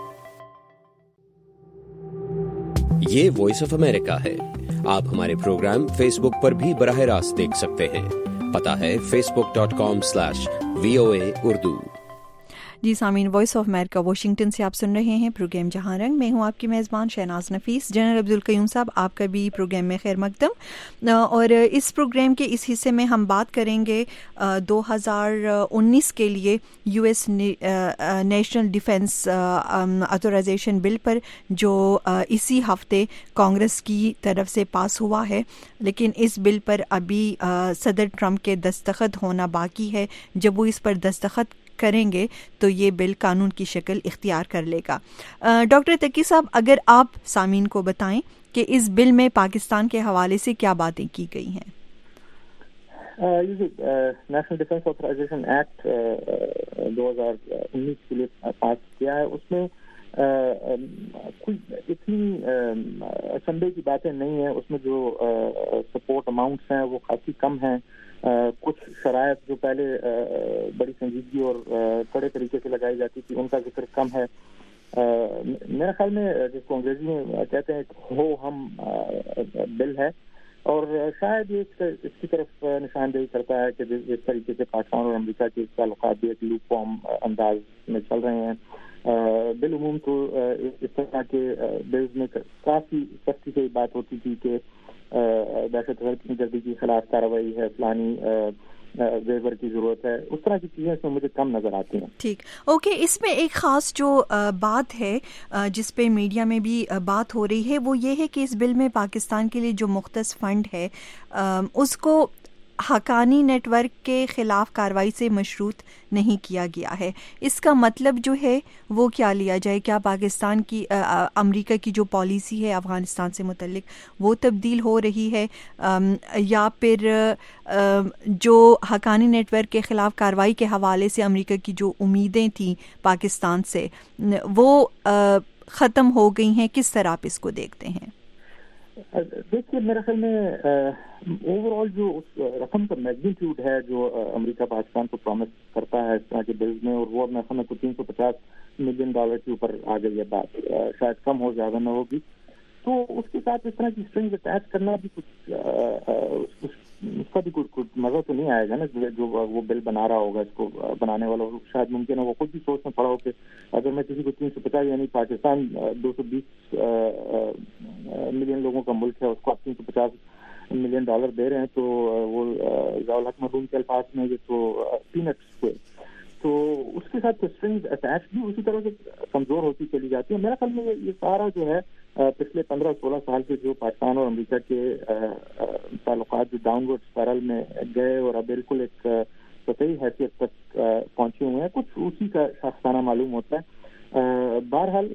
یہ وائس آف امریکہ ہے. آپ ہمارے پروگرام فیس بک پر بھی براہ راست دیکھ سکتے ہیں. پتہ ہے Facebook dot com slash V O A Urdu. جی سامعین، وائس آف امریکہ واشنگٹن سے آپ سن رہے ہیں پروگرام جہاں رنگ. میں ہوں آپ کی میزبان شہناز نفیس. جنرل عبدالقیوم صاحب، آپ کا بھی پروگرام میں خیر مقدم. اور اس پروگرام کے اس حصے میں ہم بات کریں گے دو ہزار انیس کے لیے U S National Defense Authorization Bill پر، جو اسی ہفتے کانگریس کی طرف سے پاس ہوا ہے. لیکن اس بل پر ابھی صدر ٹرمپ کے دستخط ہونا باقی ہے. جب وہ اس پر دستخط کریں گے تو یہ بل قانون کی شکل اختیار کر لے گا. ڈاکٹر تقی صاحب، اگر آپ سامعین کو بتائیں کہ اس بل میں پاکستان کے حوالے سے کیا باتیں کی گئی ہیں. نیشنل ڈیفنس آتھورائزیشن ایکٹ دو ہزار انیس کے لیے پاس کیا ہے. اس میں کوئی اتنی سنڈے کی باتیں نہیں ہیں. اس میں جو سپورٹ اماؤنٹس ہیں وہ کافی کم ہیں. کچھ شرائط جو پہلے بڑی سنجیدگی اور کڑے طریقے سے لگائی جاتی تھی ان کا ذکر کم ہے. میرے خیال میں جس کو انگریزی میں کہتے ہیں ہو ہم بل ہے، اور شاید یہ اس کی طرف نشاندہی کرتا ہے کہ جس طریقے سے پاکستان اور امریکہ کے تعلقات بھی ایک لوپ فارم انداز میں چل رہے ہیں. بالعموم تو اس طرح کے بلز میں کافی سختی سے بات ہوتی تھی کہ دہشت گردی کے خلاف کارروائی ہے، فلانی ویور کی ضرورت ہے. اس طرح کی چیزیں اس میں مجھے کم نظر آتی ہیں. ٹھیک، اوکے. اس میں ایک خاص جو بات ہے جس پہ میڈیا میں بھی بات ہو رہی ہے وہ یہ ہے کہ اس بل میں پاکستان کے لیے جو مختص فنڈ ہے اس کو حقانی نیٹ ورک کے خلاف کارروائی سے مشروط نہیں کیا گیا ہے. اس کا مطلب جو ہے وہ کیا لیا جائے؟ کیا پاکستان کی امریکہ کی جو پالیسی ہے افغانستان سے متعلق وہ تبدیل ہو رہی ہے، یا پھر جو حقانی نیٹ ورک کے خلاف کارروائی کے حوالے سے امریکہ کی جو امیدیں تھیں پاکستان سے وہ ختم ہو گئی ہیں؟ کس طرح آپ اس کو دیکھتے ہیں؟ دیکھیے، میرے خیال میں اوور آل جو اس رقم کا میگنیٹیوڈ ہے جو امریکہ پاکستان کو پرومس کرتا ہے اس طرح کے بلز میں، اور وہ میرے خیال میں تین سو پچاس ملین ڈالر کے اوپر آ گئی ہے بات، شاید کم ہو زیادہ نہ ہوگی. تو اس کے ساتھ اس طرح کی اسٹرنگ اٹیچ کرنا بھی کچھ اس کا بھی کچھ مزہ تو نہیں آئے گا نا. جو وہ بل بنا رہا ہوگا، اس کو بنانے والا شاید ممکن ہے وہ خود بھی سوچ میں پڑا ہو کہ اگر میں کسی کو تین سو پچاس یعنی پاکستان دو سو بیس ملین لوگوں کا ملک ہے، اس کو آپ تین سو پچاس ملین ڈالر دے رہے ہیں تو وہ ضیاء الحق محروم کے الفاظ میں یہ تو پینٹس ہوئے. تو اس کے ساتھ اسٹرنگ اٹیچ بھی اسی طرح سے کمزور ہوتی چلی جاتی ہے. میرا خیال میں یہ سارا جو ہے پچھلے پندرہ سولہ سال سے جو پاکستان اور امریکہ کے تعلقات جو ڈاؤن ورڈ اسپائرل میں گئے اور اب بالکل ایک سطحی حیثیت تک پہنچے ہوئے ہیں، کچھ اسی کا شاخسانہ معلوم ہوتا ہے. بہرحال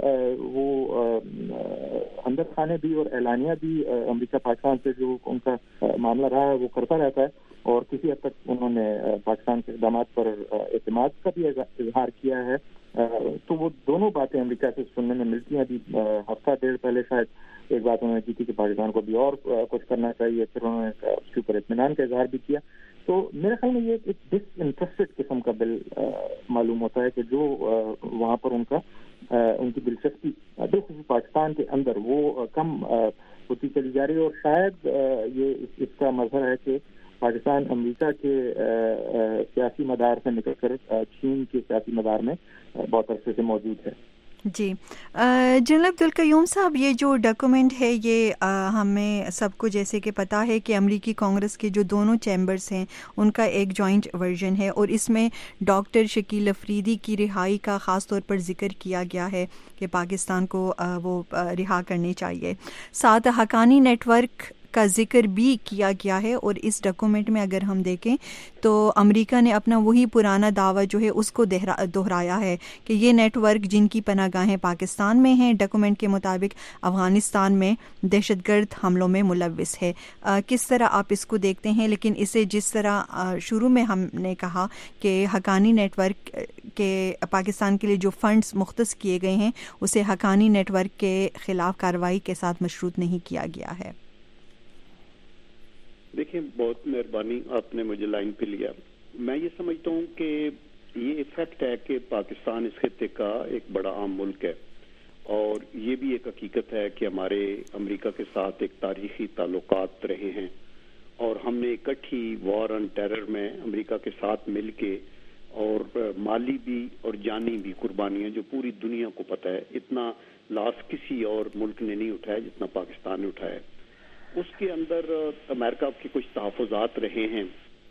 وہ اندر خانے بھی اور اعلانیہ بھی امریکہ پاکستان سے جو ان کا معاملہ رہا ہے وہ کرتا رہتا ہے، اور کسی حد تک انہوں نے پاکستان کے اقدامات پر اعتماد کا بھی اظہار کیا ہے. تو وہ دونوں باتیں امریکہ سے سننے میں ملتی ہیں. ابھی ہفتہ ڈیڑھ پہلے شاید ایک بات انہوں نے کی تھی کہ پاکستان کو بھی اور کچھ کرنا چاہیے، پھر انہوں نے اس کے اوپر اطمینان کا اظہار بھی کیا. تو میرے خیال میں یہ ایک ڈس انٹرسٹڈ قسم کا بل معلوم ہوتا ہے کہ جو وہاں پر ان کا ان کی دلچسپی بالخصوص پاکستان کے اندر وہ کم ہوتی چلی جا رہی ہے. اور شاید یہ اس کا مظہر ہے کہ پاکستان امریکہ کے سیاسی مدار سے نکل کر چین کے سیاسی مدار میں بہت عرصے سے موجود ہے. جی جنرل عبدالقیوم صاحب، یہ جو ڈاکومنٹ ہے یہ ہمیں سب کو جیسے کہ پتہ ہے کہ امریکی کانگریس کے جو دونوں چیمبرز ہیں ان کا ایک جوائنٹ ورژن ہے، اور اس میں ڈاکٹر شکیل افریدی کی رہائی کا خاص طور پر ذکر کیا گیا ہے کہ پاکستان کو وہ رہا کرنے چاہیے. ساتھ حقانی نیٹ ورک کا ذکر بھی کیا گیا ہے، اور اس ڈاکومنٹ میں اگر ہم دیکھیں تو امریکہ نے اپنا وہی پرانا دعویٰ جو ہے اس کو دہرایا ہے کہ یہ نیٹ ورک جن کی پناہ گاہیں پاکستان میں ہیں ڈاکومنٹ کے مطابق افغانستان میں دہشت گرد حملوں میں ملوث ہے. کس طرح آپ اس کو دیکھتے ہیں؟ لیکن اسے جس طرح شروع میں ہم نے کہا کہ حقانی نیٹ ورک کے پاکستان کے لیے جو فنڈز مختص کیے گئے ہیں اسے حقانی نیٹ ورک کے خلاف کارروائی کے ساتھ مشروط نہیں کیا گیا ہے. دیکھیں بہت مہربانی آپ نے مجھے لائن پہ لیا. میں یہ سمجھتا ہوں کہ یہ افیکٹ ہے کہ پاکستان اس خطے کا ایک بڑا عام ملک ہے اور یہ بھی ایک حقیقت ہے کہ ہمارے امریکہ کے ساتھ ایک تاریخی تعلقات رہے ہیں اور ہم نے اکٹھی وار آن ٹیرر میں امریکہ کے ساتھ مل کے اور مالی بھی اور جانی بھی قربانیاں جو پوری دنیا کو پتہ ہے اتنا لاس کسی اور ملک نے نہیں اٹھایا جتنا پاکستان نے اٹھایا. اس کے اندر امریکہ کے کچھ تحفظات رہے ہیں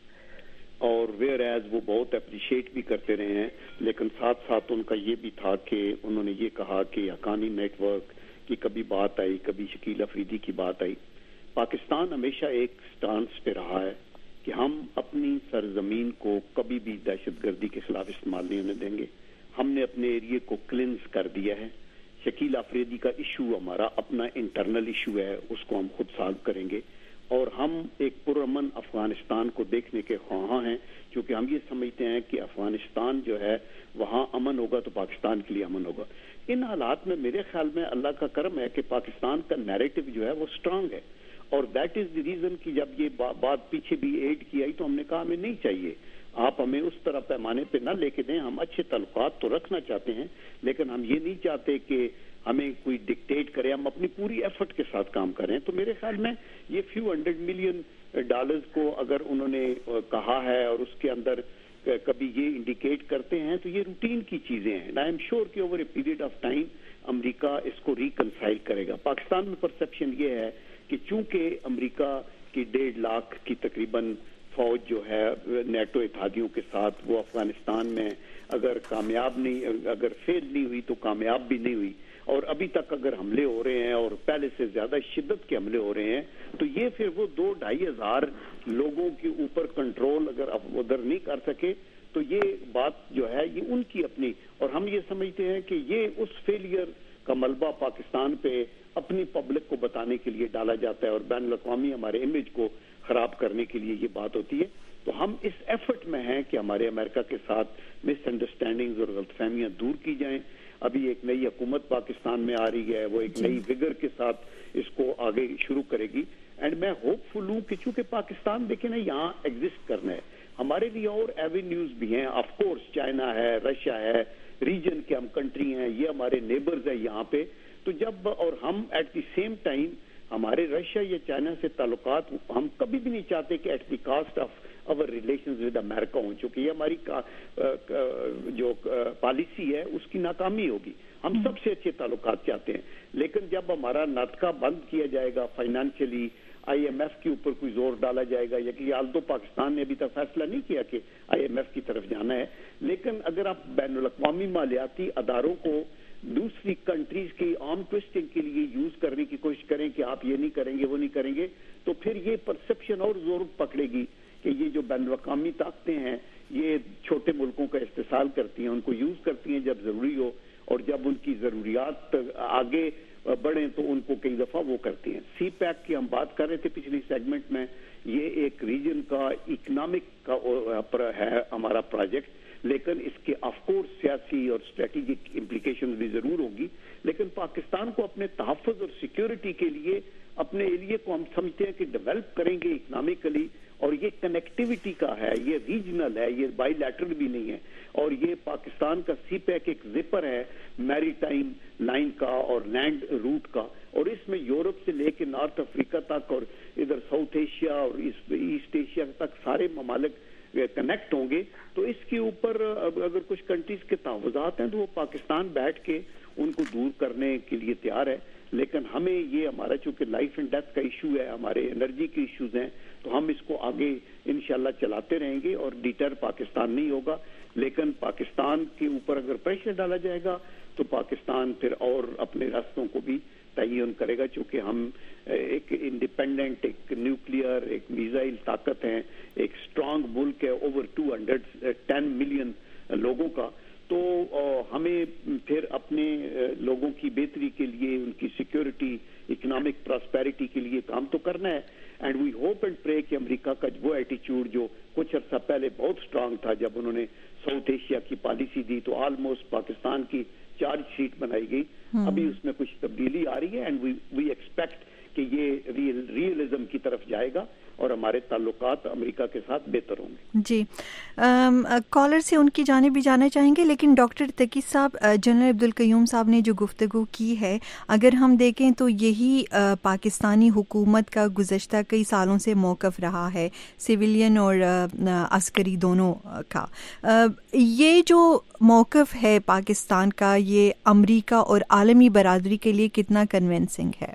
اور ویئر ایز وہ بہت اپریشیٹ بھی کرتے رہے ہیں, لیکن ساتھ ساتھ ان کا یہ بھی تھا کہ انہوں نے یہ کہا کہ حقانی نیٹ ورک کی کبھی بات آئی, کبھی شکیل افریدی کی بات آئی. پاکستان ہمیشہ ایک سٹانس پہ رہا ہے کہ ہم اپنی سرزمین کو کبھی بھی دہشت گردی کے خلاف استعمال نہیں ہونے دیں گے. ہم نے اپنے ایریے کو کلینز کر دیا ہے. شکیل افریدی کا ایشو ہمارا اپنا انٹرنل ایشو ہے, اس کو ہم خود سالو کریں گے اور ہم ایک پرامن افغانستان کو دیکھنے کے خواہاں ہیں, کیونکہ ہم یہ سمجھتے ہیں کہ افغانستان جو ہے وہاں امن ہوگا تو پاکستان کے لیے امن ہوگا. ان حالات میں میرے خیال میں اللہ کا کرم ہے کہ پاکستان کا نیریٹو جو ہے وہ اسٹرانگ ہے اور دیٹ از دی ریزن کہ جب یہ بات پیچھے بھی ایڈ کی آئی تو ہم نے کہا ہمیں نہیں چاہیے, آپ ہمیں اس طرح پیمانے پہ نہ لے کے دیں. ہم اچھے تعلقات تو رکھنا چاہتے ہیں لیکن ہم یہ نہیں چاہتے کہ ہمیں کوئی ڈکٹیٹ کرے, ہم اپنی پوری ایفرٹ کے ساتھ کام کریں. تو میرے خیال میں یہ فیو ہنڈریڈ ملین ڈالرز کو اگر انہوں نے کہا ہے اور اس کے اندر کبھی یہ انڈیکیٹ کرتے ہیں تو یہ روٹین کی چیزیں ہیں. آئی ایم شیور کہ over a period of time امریکہ اس کو ریکنسائل کرے گا. پاکستان میں پرسپشن یہ ہے کہ چونکہ امریکہ کی ڈیڑھ لاکھ کی تقریباً فوج جو ہے نیٹو اتحادیوں کے ساتھ وہ افغانستان میں اگر کامیاب نہیں, اگر فیل نہیں ہوئی تو کامیاب بھی نہیں ہوئی اور ابھی تک اگر حملے ہو رہے ہیں اور پہلے سے زیادہ شدت کے حملے ہو رہے ہیں تو یہ پھر وہ دو ڈھائی ہزار لوگوں کے اوپر کنٹرول اگر ادھر نہیں کر سکے تو یہ بات جو ہے یہ ان کی اپنی, اور ہم یہ سمجھتے ہیں کہ یہ اس فیلئر کا ملبہ پاکستان پہ اپنی پبلک کو بتانے کے لیے ڈالا جاتا ہے اور بین الاقوامی ہمارے امیج کو خراب کرنے کے لیے یہ بات ہوتی ہے. تو ہم اس ایفرٹ میں ہیں کہ ہمارے امریکہ کے ساتھ مس انڈرسٹینڈنگز اور غلط فہمیاں دور کی جائیں. ابھی ایک نئی حکومت پاکستان میں آ رہی ہے, وہ ایک نئی وگر کے ساتھ اس کو آگے شروع کرے گی اینڈ میں ہوپ فل ہوں کہ چونکہ پاکستان دیکھیں نا یہاں ایگزسٹ کرنا ہے, ہمارے لیے اور ایوینیوز بھی ہیں. آف کورس چائنا ہے, رشیا ہے, ریجن کے ہم کنٹری ہیں, یہ ہمارے نیبرز ہیں یہاں پہ. تو جب اور ہم ایٹ دی سیم ٹائم ہمارے رشیا یا چائنا سے تعلقات ہم کبھی بھی نہیں چاہتے کہ at the cost of our relations with America ہوں, چونکہ یہ ہماری جو پالیسی ہے اس کی ناکامی ہوگی. ہم سب سے اچھے تعلقات چاہتے ہیں لیکن جب ہمارا ناطقہ بند کیا جائے گا فائنانشلی, آئی ایم ایف کے اوپر کوئی زور ڈالا جائے گا, یا کہ آلدو پاکستان نے ابھی تک فیصلہ نہیں کیا کہ آئی ایم ایف کی طرف جانا ہے, لیکن اگر آپ بین الاقوامی مالیاتی اداروں کو دوسری کنٹریز کی آرم ٹوسٹنگ کے لیے یوز کرنے کی کوشش کریں کہ آپ یہ نہیں کریں گے وہ نہیں کریں گے تو پھر یہ پرسپشن اور زور پکڑے گی کہ یہ جو بین الاقوامی طاقتیں ہیں یہ چھوٹے ملکوں کا استحصال کرتی ہیں, ان کو یوز کرتی ہیں جب ضروری ہو اور جب ان کی ضروریات آگے بڑھیں تو ان کو کئی دفعہ وہ کرتی ہیں. سی پیک کی ہم بات کر رہے تھے پچھلی سیگمنٹ میں, یہ ایک ریجن کا اکنامک کا ہے ہمارا پروجیکٹ, لیکن اس کے آف کورس سیاسی اور اسٹریٹجک امپلیکیشن بھی ضرور ہوگی. لیکن پاکستان کو اپنے تحفظ اور سیکیورٹی کے لیے اپنے ایریے کو ہم سمجھتے ہیں کہ ڈیولپ کریں گے اکنامکلی, اور یہ کنیکٹیوٹی کا ہے, یہ ریجنل ہے, یہ بائی لیٹرل بھی نہیں ہے, اور یہ پاکستان کا سی پیک ایک زپر ہے میری ٹائم لائن کا اور لینڈ روٹ کا, اور اس میں یورپ سے لے کے نارتھ افریقہ تک اور ادھر ساؤتھ ایشیا اور ایسٹ ایشیا تک سارے ممالک کنیکٹ ہوں گے. تو اس کے اوپر اگر کچھ کنٹریز کے تحفظات ہیں تو وہ پاکستان بیٹھ کے ان کو دور کرنے کے لیے تیار ہے, لیکن ہمیں یہ ہمارا چونکہ لائف اینڈ ڈیتھ کا ایشو ہے, ہمارے انرجی کے ایشوز ہیں, تو ہم اس کو آگے انشاءاللہ چلاتے رہیں گے اور ڈیٹر پاکستان نہیں ہوگا. لیکن پاکستان کے اوپر اگر پریشر ڈالا جائے گا تو پاکستان پھر اور اپنے راستوں کو بھی تعین کرے گا, چونکہ ہم ایک انڈیپینڈنٹ, ایک نیوکلیئر, ایک میزائل طاقت ہیں, ایک اسٹرانگ ملک ہے over two hundred ten million لوگوں کا. تو ہمیں پھر اپنے لوگوں کی بہتری کے لیے, ان کی سیکیورٹی, اکنامک پراسپیرٹی کے لیے کام تو کرنا ہے. اینڈ وی ہوپ اینڈ پرے کہ امریکہ کا وہ ایٹیچیوڈ جو کچھ عرصہ پہلے بہت اسٹرانگ تھا جب انہوں نے ساؤتھ ایشیا کی پالیسی دی تو آلموسٹ پاکستان کی چارج شیٹ بنائی گئی, ابھی اس میں کچھ تبدیلی آ رہی ہے اینڈ وی ایکسپیکٹ کہ یہ ریئل ریئلزم کی طرف جائے گا اور ہمارے تعلقات امریکہ کے ساتھ بہتر ہوں گے. جی کالر سے ان کی جانب بھی جانا چاہیں گے، لیکن ڈاکٹر تقی صاحب، جنرل عبدالقیوم صاحب نے جو گفتگو کی ہے، اگر ہم دیکھیں تو یہی پاکستانی حکومت کا گزشتہ کئی سالوں سے موقف رہا ہے، سویلین اور عسکری دونوں کا. یہ جو موقف ہے پاکستان کا، یہ امریکہ اور عالمی برادری کے لیے کتنا کنونسنگ ہے؟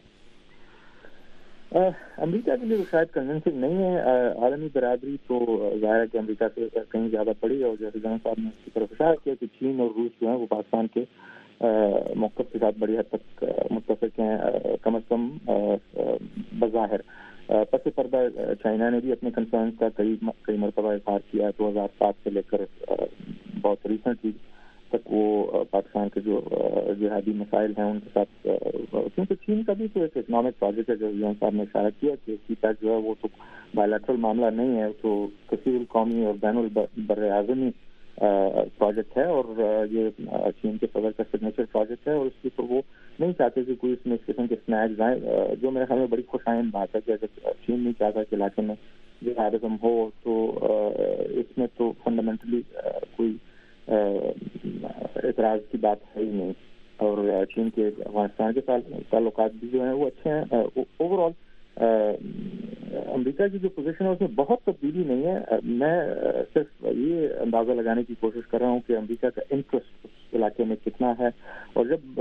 امریکہ کے لیے شاید کنونسنگ نہیں ہے. عالمی برادری تو ظاہر ہے کہ امریکہ سے کہیں زیادہ بڑی ہے، اور جیسے جنرل صاحب نے اس کی طرف اشارہ کیا کہ چین اور روس جو ہیں وہ پاکستان کے موقف کے ساتھ بڑی حد تک متفق ہیں، کم از کم بظاہر. پس پردہ چائنا نے بھی اپنے کنسرنز کا کئی کئی مرتبہ اظہار کیا. دو ہزار سات سے لے کر بہت ریسنٹلی تک وہ پاکستان کے جو جہادی مسائل ہیں ان کے ساتھ، کیونکہ چین کا بھی تو ایک اکنامک پروجیکٹ ہے، جو یون صاحب نے اشارہ کیا کہ سی پیک جو ہے وہ تو بائیلیٹرل معاملہ نہیں ہے، تو کثیر القومی اور بین البر اعظمی پروجیکٹ ہے، اور یہ چین کے صدر کا سگنیچر پروجیکٹ ہے، اور اس کی تو وہ نہیں چاہتے کہ کوئی اس میں اس قسم کے اسنیکس آئیں، جو میرے خیال میں بڑی خوش آئند بات ہے کہ اگر چین نہیں چاہتا کہ علاقے میں جہادزم ہو تو اس میں تو فنڈامنٹلی کوئی اعتراض کی بات ہے ہی نہیں. اور چین کے افغانستان کے تعلقات بھی جو ہیں وہ اچھے ہیں. اوور آل امریکہ کی جو پوزیشن ہے اس میں بہت تبدیلی نہیں ہے. میں صرف یہ اندازہ لگانے کی کوشش کر رہا ہوں کہ امریکہ کا انٹرسٹ اس علاقے میں کتنا ہے، اور جب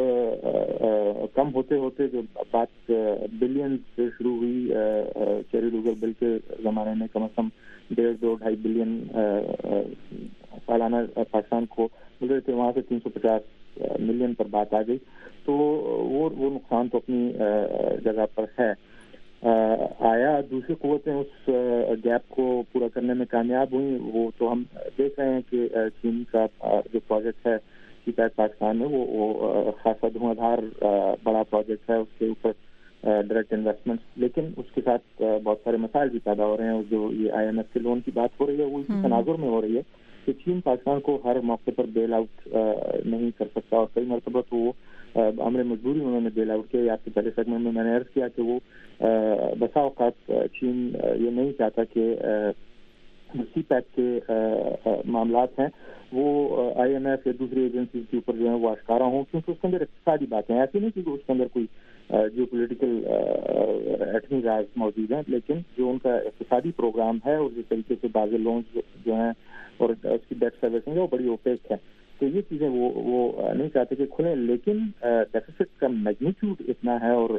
کم ہوتے ہوتے جو بات بلین سے شروع ہوئی چیری لوگر بل کے زمانے میں، کم از کم ڈیڑھ دو ڈھائی بلین سالانہ پاکستان کو مل رہے تھے، وہاں سے تین سو پچاس ملین پر بات آ گئی، تو وہ وہ نقصان تو اپنی جگہ پر ہے. آیا دوسری قوتیں اس گیپ کو پورا کرنے میں کامیاب ہوئیں؟ وہ تو ہم دیکھ رہے ہیں کہ چین کا جو پروجیکٹ ہے سی پیک پاکستان میں، وہ وہ خاصا دھواں دھار بڑا پروجیکٹ ہے، اس کے اوپر ڈائریکٹ انویسٹمنٹ، لیکن اس کے ساتھ بہت سارے مسائل بھی پیدا ہو رہے ہیں. جو یہ آئی ایم ایف کے لون کی بات ہو رہی ہے وہ اسی تناظر میں ہو رہی ہے کہ چین پاکستان کو ہر موقع پر بیل آؤٹ نہیں کر سکتا، اور کئی مرتبہ تو وہ امر مجبوری انہوں نے بیل آؤٹ کیا. آپ کے پہلے سیگمنٹ میں میں نے عرض کیا کہ وہ بسا اوقات چین یہ نہیں چاہتا کہ سی پیک کے معاملات ہیں وہ آئی ایم ایف یا دوسری ایجنسیز کے اوپر جو ہیں وہ آشکارا ہوں، کیونکہ اس کے اندر اقتصادی باتیں ایسی نہیں کہ اس کے اندر کوئی جو پولیٹیکل ایٹمی راز موجود ہیں، لیکن جو ان کا اقتصادی پروگرام ہے اور جس طریقے سے بعض لونز جو ہیں اور اس کی ڈیٹ سروسنگ ہے وہ بڑی اوپیک ہے، تو یہ چیزیں وہ وہ نہیں چاہتے کہ کھلیں. لیکن ڈیفیسٹ کا میگنیٹیوڈ اتنا ہے، اور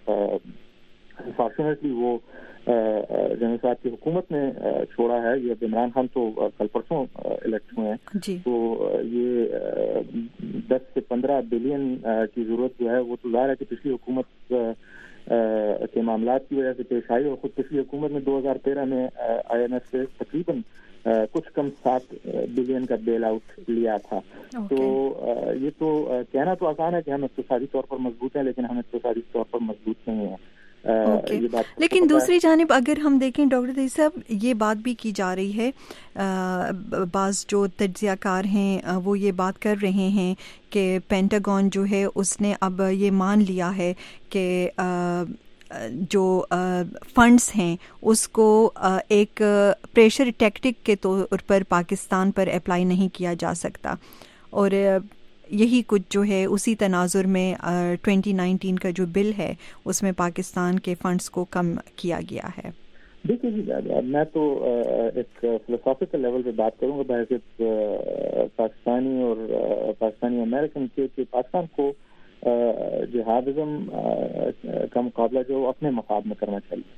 انفارچونیٹلی وہ جنرل صاحب کی حکومت نے چھوڑا ہے. یہ عمران خان تو کل پرسوں الیکٹ ہوئے ہیں، تو یہ دس سے پندرہ بلین کی ضرورت جو ہے وہ تو ظاہر ہے کہ پچھلی حکومت کے معاملات کی وجہ سے پیش آئی، اور خود پچھلی حکومت نے دو ہزار تیرہ میں آئی ایم ایف سے تقریباً کچھ کم سات بلین کا بیل آؤٹ لیا تھا. okay. تو یہ تو کہنا تو آسان ہے کہ ہم اقتصادی طور پر مضبوط ہیں، لیکن ہم اقتصادی طور پر مضبوط نہیں ہیں. Okay. لیکن دوسری جانب اگر ہم دیکھیں ڈاکٹر تقی صاحب، یہ بات بھی کی جا رہی ہے، بعض جو تجزیہ کار ہیں وہ یہ بات کر رہے ہیں کہ پینٹاگون جو ہے اس نے اب یہ مان لیا ہے کہ جو فنڈز ہیں اس کو ایک پریشر ٹیکٹک کے طور پر پاکستان پر اپلائی نہیں کیا جا سکتا، اور یہی کچھ جو ہے اسی تناظر میں ٹوینٹی نائنٹین کا جو بل ہے اس میں پاکستان کے فنڈز کو کم کیا گیا ہے. دیکھیے جی، میں تو ایک فلسافیکل لیول پہ بات کروں گا بحیثیت پاکستانی اور پاکستانی امریکن کے کہ پاکستان کو جہادزم کا مقابلہ جو اپنے مفاد میں کرنا چاہیے.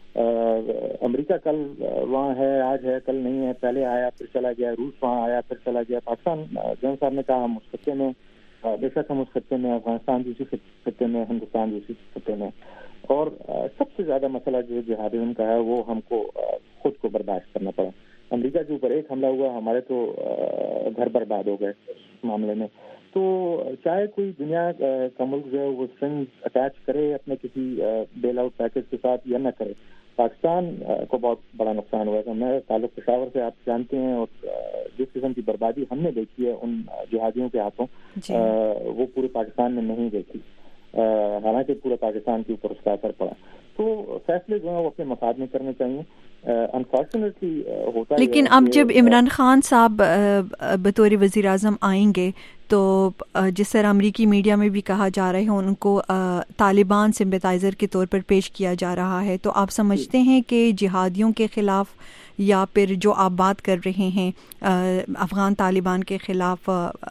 امریکہ کل وہاں ہے، آج ہے، کل نہیں ہے، پہلے آیا پھر چلا گیا، روس وہاں آیا پھر چلا گیا. پاکستان جن صاحب نے کہا ہم اس خطے میں، بے شک ہم اس خطے میں، افغانستان دوسری خطے میں، ہندوستان دوسری خطے میں، اور سب سے زیادہ مسئلہ جو جہادزم کا ہے وہ ہم کو خود کو برداشت کرنا پڑا. امریکہ کے اوپر ایک حملہ ہوا، ہمارے تو گھر برباد ہو گئے اس معاملے میں. تو چاہے کوئی دنیا کا ملک جو ہے وہ اسٹرنگ اٹیچ کرے اپنے کسی بیل آؤٹ پیکج کے ساتھ یا نہ کرے، پاکستان کو بہت بڑا نقصان ہوا تھا. میں تعلق پشاور سے آپ جانتے ہیں، اور جس قسم کی بربادی ہم نے دیکھی ہے ان جہادیوں کے ہاتھوں وہ پورے پاکستان میں نہیں دیکھی، حالانکہ پورے پاکستان کے اوپر اس کا اثر پڑا. تو فیصلے جو ہیں وہ اپنے مفاد میں کرنے چاہیے. انفارچونیٹلی ہوتا ہے. لیکن اب جب عمران خان صاحب بطور وزیر اعظم آئیں گے تو جس طرح امریکی میڈیا میں بھی کہا جا رہا ہے ان کو طالبان سمپیتائزر کے طور پر پیش کیا جا رہا ہے, تو آپ سمجھتے ہیں کہ جہادیوں کے خلاف یا پھر جو آپ بات کر رہے ہیں افغان طالبان کے خلاف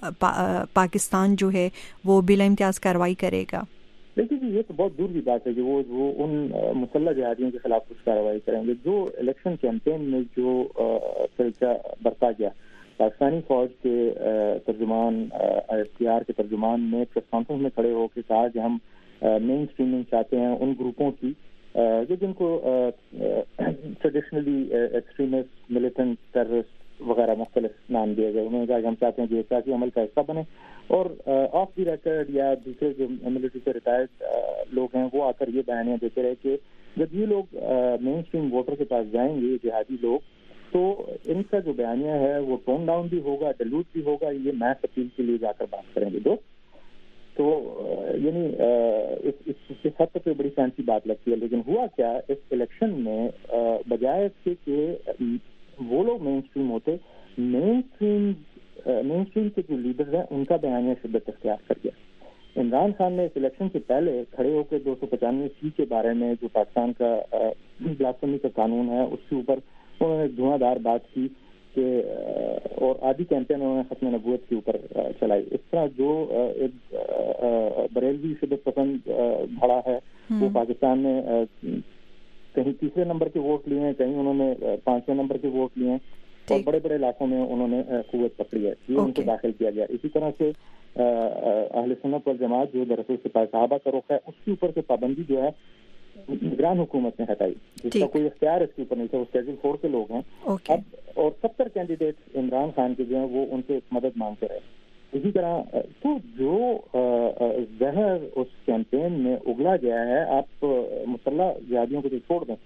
پاکستان جو ہے وہ بلا امتیاز کارروائی کرے گا؟ دیکھیے جی, یہ تو بہت دور کی بات ہے کہ وہ وہ ان مسلح جہادیوں کے خلاف کچھ کارروائی کریں گے. جو الیکشن کیمپین میں جو سلسلہ برپا گیا, پاکستانی فوج کے ترجمان آئی ایس پی آر کے ترجمان نے پریس کانفرنس میں کھڑے ہو کے کہا کہ ہم مین اسٹریمنگ چاہتے ہیں ان گروپوں کی جو جن کو ٹریڈیشنلی ایکسٹریمسٹ, ملیٹنٹ, ٹیررسٹ وغیرہ مختلف نام دیے گئے. انہوں نے کہا کہ ہم چاہتے ہیں کہ یہ سیاسی عمل کا حصہ بنے, اور آف دی ریکارڈ یا دوسرے جو ملٹری سے ریٹائرڈ لوگ ہیں وہ آ کر یہ بیانیاں دیتے رہے کہ جب یہ لوگ مین اسٹریم ووٹر کے پاس جائیں گے, جہادی لوگ, تو ان کا جو بیانیہ ہے وہ ٹون ڈاؤن بھی ہوگا, ڈیلوٹ بھی ہوگا, یہ میس اپیل کے لیے جا کر بات کریں گے دوست. تو یعنی اس حد تک بڑی فینسی بات لگتی ہے. لیکن ہوا کیا اس الیکشن میں, بجائے اس کے کہ وہ لوگ مین اسٹریم ہوتے, مین اسٹریم مین اسٹریم کے جو لیڈرز ہیں ان کا بیانیہ شدت اختیار کر گیا. عمران خان نے اس الیکشن سے پہلے کھڑے ہو کے دو سو پچانوے سی کے بارے میں جو پاکستان کا بلاسفیمی کا قانون ہے اس کے اوپر انہوں نے دھواں دھار بات کی کہ اور آدھی کیمپین انہوں نے ختم نبوت کے اوپر چلائی. اس طرح جو ایک بریلوی شدت پسند بھڑا ہے وہ پاکستان میں کہیں تیسرے نمبر کے ووٹ لیے ہیں, کہیں انہوں نے پانچویں نمبر کے ووٹ لیے ہیں, اور بڑے بڑے علاقوں میں انہوں نے قوت پکڑی ہے, یہ ان کو داخل کیا گیا. اسی طرح سے اہل سنت والجماعت جو دراصل سپاہ صحابہ کا رخ ہے اس کے اوپر سے پابندی جو ہے نگران حکومت نے ہٹائی, جس کا کوئی اختیار اس کے اوپر نہیں تھا. وہ اسکیجول فور کے لوگ ہیں اب, اور ستر کینڈیڈیٹ عمران خان کے جو ہیں وہ ان سے مدد مانگتے رہے. اسی طرح تو جو زہر اس کیمپین میں اگلا گیا ہے, آپ مسلح جہادیوں کو جو چھوڑ دیں,